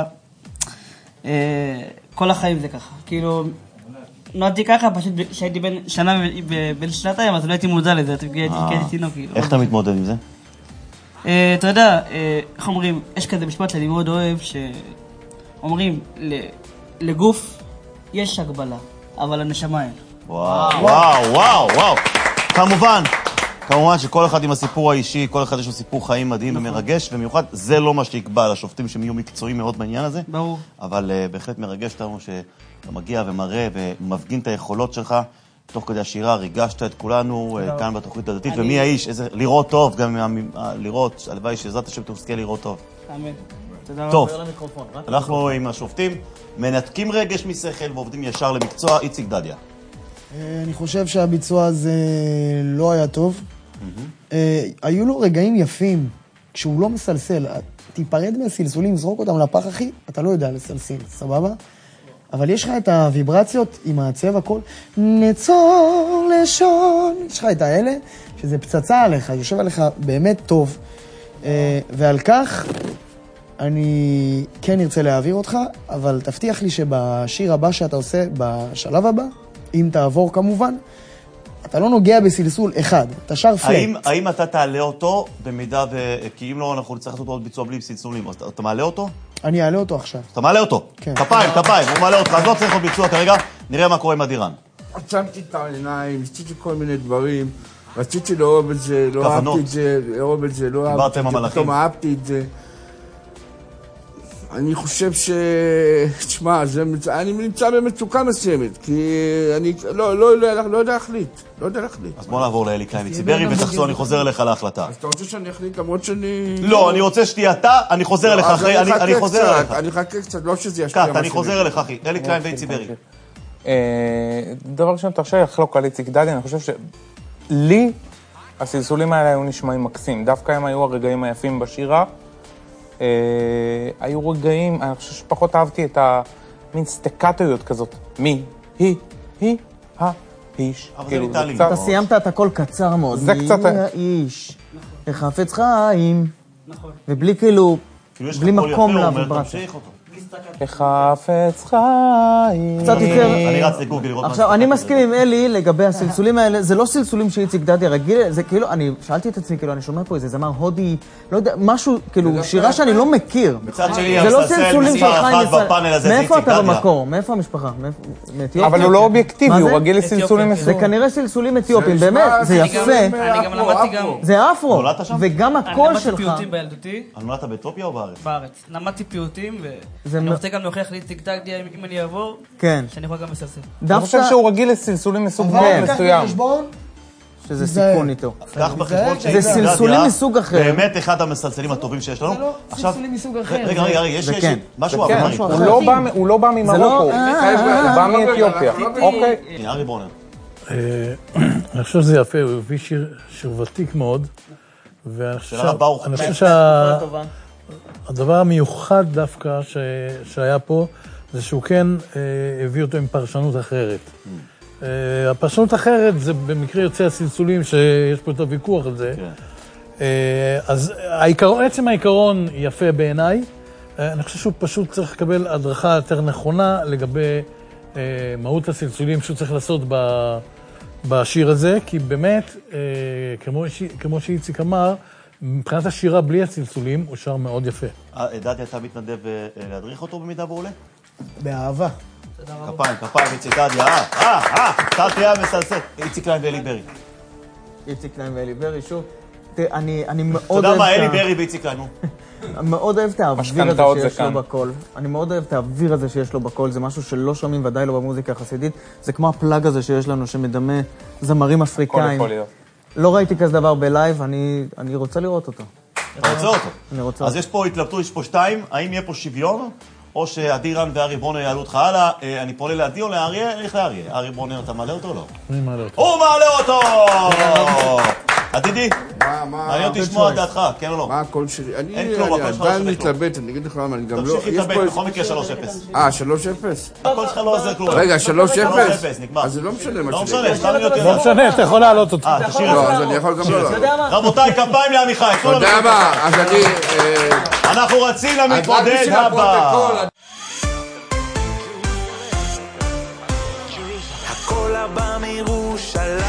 כל החיים זה ככה. כאילו... נולדתי ככה, פשוט כשהייתי בן שנה ובין שנתיים, אז לא הייתי מודע לזה, הייתי תינוק. איך אתה מתמודד עם זה? אתה יודע, איך אומרים, יש כזה משפט שאני מאוד אוהב, שאומרים, לגוף יש הגבלה, אבל לנשמה אין. וואו. כמובן שכל אחד עם הסיפור האישי, כל אחד יש לו סיפור חיים מדהים ומרגש, ומיוחד זה לא מה שיקבע לשופטים שהם יהיו מקצועיים מאוד בעניין הזה. ברור. אבל בהחלט מרגש אותנו שאתה מגיע ומראה ומפגין את היכולות שלך. תוך כדי השירה ריגשת את כולנו כאן בתוכנית הדתית, ומי האיש, לראות טוב, גם לראות, הלוואי שעזרת השם תזכה לראות טוב. אמן. תודה רבה. טוב, אנחנו עם השופטים מנתקים רגש משכל ועובדים ישר למקצוע. איציק דדיה. אני חושב שהביצוע הזה לא היה טוב. היו לו רגעים יפים, כשהוא לא מסלסל. תיפרד מהסלסולים, זרוק אותם לפח, אחי, אתה לא יודע לסלסל, סבבה? אבל יש לך את הוויברציות עם הצבע הכל, נצור לשון, יש לך את האלה, שזה פצצה עליך, יושב עליך באמת טוב. ועל כך, אני כן ארצה להעביר אותך, אבל תבטיח לי שבשיר הבא שאתה עושה, בשלב הבא, אם תעבור כמובן, אתה לא נוגע בסלסול אחד, אתה שר פלט. האם אתה תעלה אותו במידה כי אם לא, אנחנו נצטרך לעשות עוד ביצוע בלי סלסולים, אז אתה מעלה אותו? אני אעלה אותו עכשיו. אתה מעלה אותו? כן. כפיים, הוא מעלה אותך, אז לא צריך עוד ביצוע כרגע, נראה מה קורה עם אדירן. עצמתי את העיניים, עשיתי כל מיני דברים, רציתי לאהוב את זה, לא אהבתי את זה, לאהוב את זה, לא אהבתי את זה, פתאום אהבתי את זה. אני חושב תשמע, אני נמצא במצוקה מסוימת, כי אני לא יודע להחליט, אז בוא נעבור לאלי קליין ציברי, ותחזור, אני חוזר אליך להחלטה. אז אתה רוצה שאני אחליט למרות שאני... לא, אני רוצה שתהיה אתה, אני חוזר אליך אחרי, אני חוזר אליך. אני חכה קצת, לא שזה ישפיע. קאט, אני חוזר אליך אחי, אלי קליין וציברי. דבר ראשון, תרשה לחלוק על איציק דדי, אני חושב שלי הסלסולים האלה היו נשמעים מקסים, דווקא הם היו הרגעים היפים בשירה, היו רגעים, אני חושב שפחות אהבתי את המין סטקטויות כזאת, מי, היא, האיש. אתה סיימת את הכל קצר מאוד, זה קצת... מי האיש, חפץ חיים, ובלי כאילו, בלי מקום לוויברציה. חפץ חיים. קצת יותר... אני רץ לגוגל לראות... עכשיו, אני מסכים עם אלי לגבי הסלסולים האלה, זה לא סלסולים שאיציק דדי רגיל, זה כאילו, אני שאלתי את עצמי, כאילו, אני שומע פה איזה זמר הודי, לא יודע, משהו, כאילו, שירה שאני לא מכיר. מצד שני, זה לא סלסולים של חיים אחד בפאנל הזה, זה מאיפה איציק אתה דדי. במקור? מאיפה המשפחה? אבל הוא לא אובייקטיבי, הוא רגיל לסלסולים מסוג. זה כנראה סלסולים אתיופיים, באמת, זה יפה. אני גם למדתי גם... זה אפרו, וגם הקול שלך. אני למדתי פיוטים בילדותי. נולדת באתיופיה או בארץ? בארץ. למדתי פיוטים, ואני רוצה גם להוכיח לאיציק דדי אם אני אעבור, שאני יכול גם לסלסל. אני חושב שהוא רגיל לסלסולים מסוג מסוים. שזה סיכון איתו. קח בחשבון זה סלסולים מסוג אחר. באמת אחד המסלסלים הטובים שיש לנו. זה לא סלסולים מסוג אחר. רגע, יש משהו אחר. הוא לא בא ממרוקו, הוא בא מאתיופיה. אוקיי. ארי ברונר. אני חושב שזה יפה, הוא הביא שיר ותיק מאוד. ואני חושב שהדבר המיוחד דווקא שהיה פה, זה שהוא כן הביא אותו עם פרשנות אחרת. הפרשנות האחרת זה במקרה יוצא הסלסולים שיש פה את הוויכוח על זה. אז עצם העיקרון יפה בעיניי. אני חושב שהוא פשוט צריך לקבל הדרכה יותר נכונה לגבי מהות הסלסולים שהוא צריך לעשות בשיר הזה, כי באמת, כמו שאיציק אמר, מבחינת השירה בלי הסלסולים הוא שר מאוד יפה. דדי, אתה מתנדב להדריך אותו במידה ועולה? באהבה. כפיים, איציק דדי, אתה תהיה המסלסל. איציק קליין ואלי ברי. איציק קליין ואלי ברי, שוב. אני מאוד אתה יודע מה, אלי ברי ואיציק קליין, נו. אני מאוד אוהב את האוויר הזה שיש לו בקול. אני מאוד אוהב את האוויר הזה שיש לו בקול. זה משהו שלא שומעים ודאי לא במוזיקה החסידית. זה כמו הפלאג הזה שיש לנו שמדמה זמרים אפריקאים. לא ראיתי כזה דבר בלייב, אני רוצה לראות אותו. אתה רוצה אותו? אני רוצה. אז יש פה התלבטות, יש פה שתיים. האם יהיה פה שוויון? או שאדירן וארי ברונר יעלו אותך הלאה. אני פונה לעדי או לאריה? איך לאריה? ארי ברונר, אתה מעלה אותו או לא? אני מעלה אותו. הוא מעלה אותו! עדידי, מעניין אותי לשמוע את דעתך, כן או לא? מה הקול שלי? אין כלום, הקול שלך לא שווה כלום. אני אגיד לך למה, אני גם לא... תמשיך להתלבט, בכל מקרה 3-0. 3-0? הקול שלך לא עוזר כלום. רגע, 3-0? 3-0, נגמר. אז זה לא משנה מה לא שלי. משנה, לא משנה, אתה יכול להעלות אותי. תשאיר את לא, זה. אז אני יכול גם לא לעלות. רבותיי, כפיים לעמיחי. תודה רבה, אז אני... אנחנו רצים למתמודד הבא. הכל הבא מירושלים.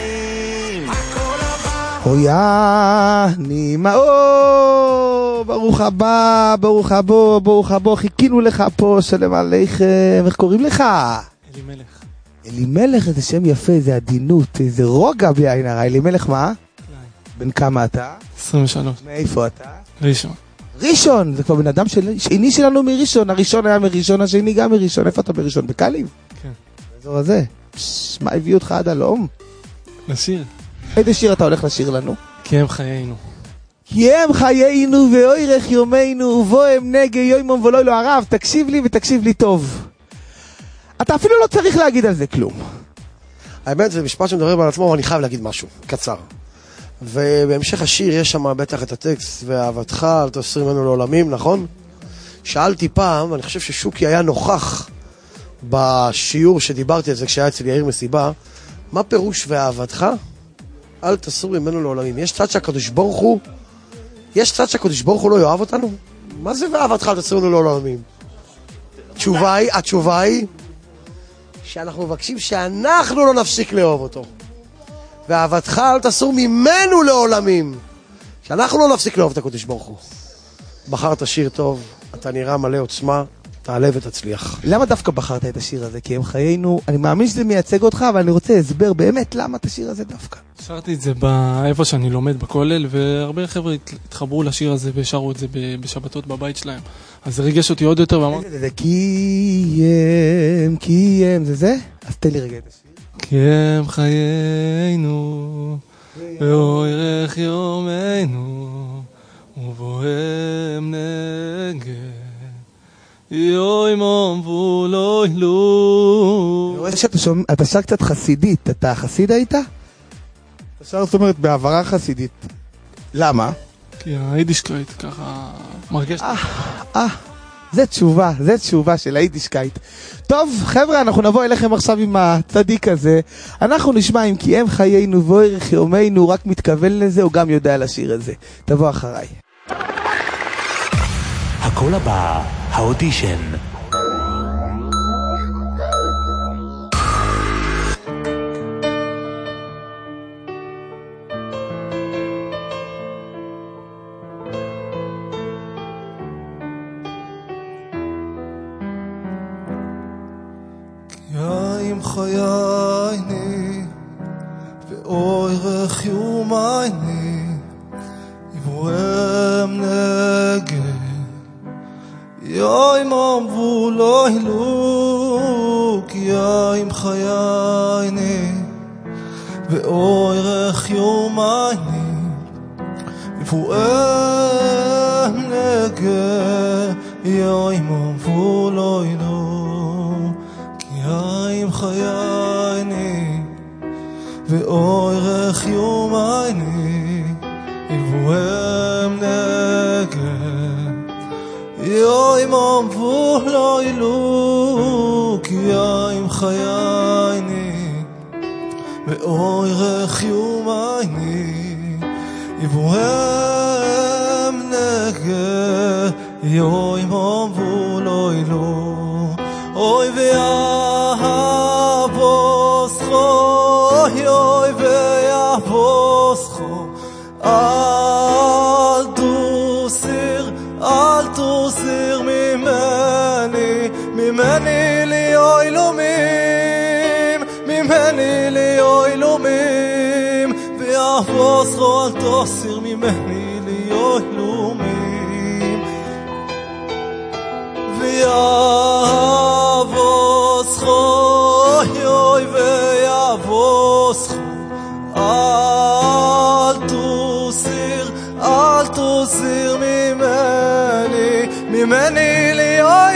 הויה, נמאו, ברוך הבא, ברוך הבא, חיכינו לך פה, שלם עליכם, איך קוראים לך? אלימלך. אלימלך, איזה שם יפה, איזה עדינות, איזה רוגע בעין הרע. אלימלך מה? בן כמה אתה? 23. מאיפה אתה? ראשון. ראשון, זה כבר בן אדם שני שלנו מראשון, הראשון היה מראשון, השני גם מראשון. איפה אתה בראשון? בקלים? כן. באזור הזה. מה הביא אותך עד הלום? לשיר. איזה שיר אתה הולך לשיר לנו? כי הם חיינו. כי הם חיינו ואוירך יומנו ובוהם נגה יוימום ולא אלו הרב. תקשיב לי ותקשיב לי טוב. אתה אפילו לא צריך להגיד על זה כלום. האמת זה משפט שמדבר על עצמו, אבל אני חייב להגיד משהו קצר. ובהמשך השיר יש שם בטח את הטקסט ואהבתך אל תסיר ממנו לעולמים, נכון? שאלתי פעם, אני חושב ששוקי היה נוכח בשיעור שדיברתי על זה כשהיה אצל יאיר מסיבה, מה פירוש ואהבתך? אל תסור ממנו לעולמים. יש צד שהקדוש ברוך הוא לא יאהב אותנו? מה זה ואהבתך אל תסור לנו לעולמים? התשובה היא שאנחנו מבקשים שאנחנו לא נפסיק לאהוב אותו. ואהבתך אל תסור ממנו לעולמים. שאנחנו לא נפסיק לאהוב את הקדוש ברוך הוא. בחרת שיר טוב, אתה נראה מלא עוצמה, תעלה ותצליח. למה דווקא בחרת את השיר הזה? כי הם חיינו, אני מאמין שזה מייצג אותך, אבל אני רוצה הסבר באמת למה את השיר הזה דווקא. שרתי את זה איפה שאני לומד בכולל, והרבה חבר'ה התחברו לשיר הזה ושרו את זה בשבתות בבית שלהם. אז זה ריגש אותי עוד יותר ואמרתי... זה קיים, זה? אז תן לי רגע את השיר. קיים חיינו, ואורך יומנו, ובוהם נגד. יוי מום ולא ילו. אני רואה שאתה שר קצת חסידית, אתה חסיד היית? אתה שר זאת אומרת בעברה חסידית. למה? כי היידישקייט ככה מרגש. זה תשובה של היידישקייט. טוב חבר'ה, אנחנו נבוא אליכם עכשיו עם הצדיק הזה. אנחנו נשמע אם כי הם חיינו ואורך יומנו, רק מתכוון לזה או גם יודע לשיר הזה. תבוא אחריי. הקול הבא, האודישן. ים חייני ואורך יומייני יבואם נגד יוי מום ולא ילו כי ים חייני ואורך יומייני יבואם נגד יוי מום ולא ילו ים חייני ואורך יומייני יבואם נגד יוי מום ולא ילו כי ים חייני ואורך יומייני יבואם נגד יוי מום ולא ילו אוי ואהבוסכו יוי ואהבוסכו אל תוסיר ממני לי אוי לומים ואהבוסכו אל תוסיר ממני לי אוי לומים ויהבוסכו יוי ויהבוסכו אל תוסיר ממני לי אוי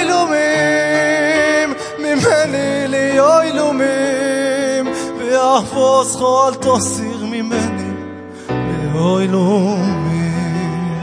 לומים ויהבוסכו אל תוסיר ממני לי אוי לומים.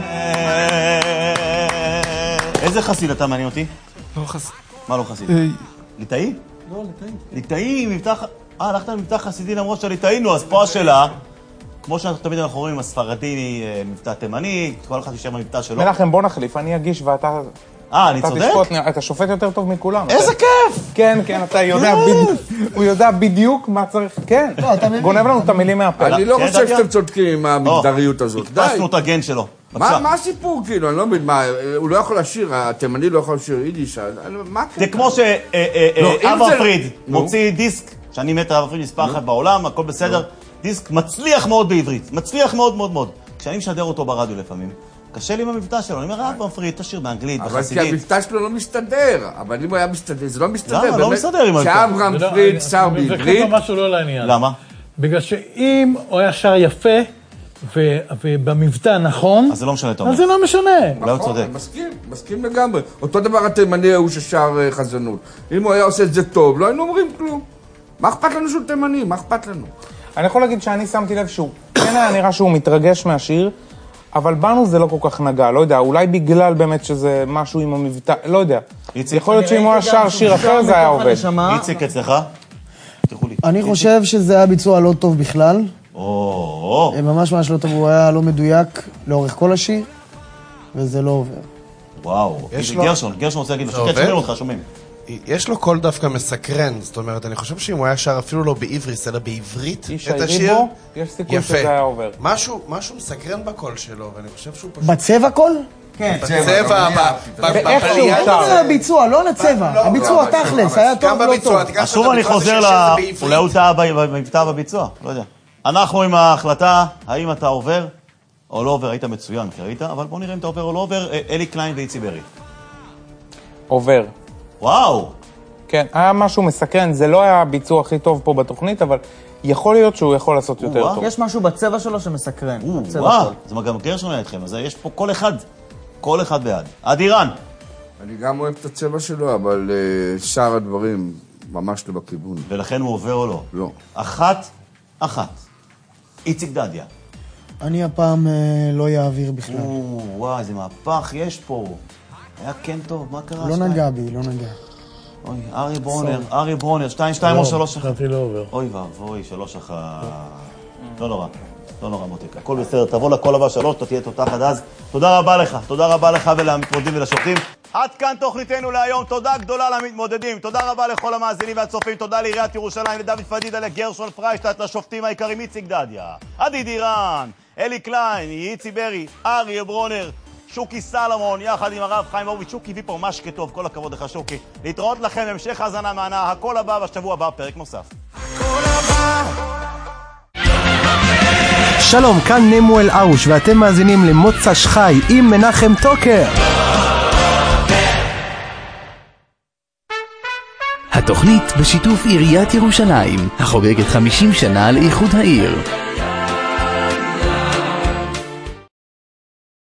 איזה חסיד אתה מעניין אותי? לא חסיד. מה לא חסיד? ליטאי? לא, ליטאי. ליטאי, מבטח... הלכת למבטח חסידי למרות שליטאינו, אז פה השאלה, כמו שאנחנו תמיד אנחנו רואים, הספרדי מבטא תימני, כל אחד יישאר במבטא שלו. מנחם, בוא נחליף, אני אגיש ואתה... אני צודק? אתה שופט יותר טוב מכולם. איזה כיף! כן, אתה יודע בדיוק, הוא יודע בדיוק מה צריך, כן. גונב לנו את המילים מהפה. אני לא חושב שאתם צודקים עם המגדריות הזאת. הקפסנו את את הגן שלו. מה הסיפור כאילו? אני לא מבין, מה, הוא לא יכול לשיר, התימני לא יכול לשיר יידיש, מה? זה כמו שאבא פריד מוציא דיסק, שאני מת אבא פריד מספר אחת בעולם, הכל בסדר, דיסק מצליח מאוד בעברית, מצליח מאוד מאוד מאוד. כשאני משדר אותו ברדיו לפעמים, קשה לי עם המבטא שלו, אני אומר, אבא פריד, תשיר באנגלית, בחסידית. אבל כי המבטא שלו לא מסתדר, אבל אם הוא היה מסתדר, זה לא מסתדר. למה? לא מסתדר עם המבטא. שאברהם פריד שר בעברית. זה משהו לא לעניין. למה? בגלל שאם הוא היה שר יפה, ובמבטא נכון, אז זה לא משנה, אתה אומר. אז זה לא משנה. אולי הוא צודק. מסכים לגמרי. אותו דבר התימני ההוא ששר חזנות. אם הוא היה עושה את זה טוב, לא היינו אומרים כלום. מה אכפת לנו שהוא תימני? מה אכפת לנו? אני יכול להגיד שאני שמתי לב שהוא, כן היה נראה שהוא מתרגש מהשיר, אבל בנו זה לא כל כך נגע, לא יודע, אולי בגלל באמת שזה משהו עם המבטא, לא יודע. יכול להיות שאם הוא היה שר שיר אחר זה היה עובד. איציק אצלך? אני חושב שזה היה ביצוע לא טוב בכלל. ממש לא טוב, הוא היה לא מדויק לאורך כל השיר, וזה לא עובר. וואו, גרשון רוצה להגיד, שומעים אותך, שומעים. יש לו קול דווקא מסקרן, זאת אומרת, אני חושב שאם הוא היה שר אפילו לא בעברית, אלא בעברית את השיר, יש סיכוי שזה היה עובר. משהו מסקרן בקול שלו, ואני חושב שהוא פשוט... בצבע קול? כן. בצבע, בפלייה. לא הביצוע, לא לצבע. הביצוע תכלס, היה טוב לא טוב. שוב אני חוזר אולי הוא טעה בביצוע, לא יודע. אנחנו עם ההחלטה, האם אתה עובר או לא עובר, היית מצוין, ראית, אבל בוא נראה אם אתה עובר או לא עובר, אלי קליין ואיצי ברי. עובר. וואו. כן, היה משהו מסקרן, זה לא היה הביצוע הכי טוב פה בתוכנית, אבל יכול להיות שהוא יכול לעשות יותר טוב. יש משהו בצבע שלו שמסקרן. וואו, זה גם גרשון היה אתכם, אז יש פה כל אחד בעד. אדירן. אני גם אוהב את הצבע שלו, אבל שאר הדברים ממש לא בכיוון. ולכן הוא עובר או לא? לא. אחת. איציק דדיה. אני הפעם לא יעביר בכלל. וואו, איזה מהפך יש פה. היה כן טוב, מה קרה? לא נגע בי, לא נגע. אוי, ארי ברונר, 2-2 או 3-1? חשבתי לא עובר. אוי ואבוי, 3-1. לא נורא מותיקה. הכל בסדר, תבוא לכל הבא 3, אתה תהיה תותח עד אז. תודה רבה לך ולמתמודדים ולשופטים. עד כאן תוכניתנו להיום, תודה גדולה למתמודדים, תודה רבה לכל המאזינים והצופים, תודה לעיריית ירושלים, לדוד פדידה, לגרשון פריישטט, לשופטים העיקרים איציק דדיה, עדי דירן, אלי קליין, איצי ברי, אריה ברונר, שוקי סלמון, יחד עם הרב חיים הורוביץ. שוקי הביא פה משקה טוב, כל הכבוד לך שוקי. להתראות לכם, המשך האזנה מהנה, הכל הבא בשבוע הבא, פרק נוסף. שלום, כאן נמואל ארוש ואתם מאזינים למוצ"ש חי עם מנחם טוקר. התוכנית בשיתוף עיריית ירושלים, החוגגת 50 שנה לאיחוד העיר.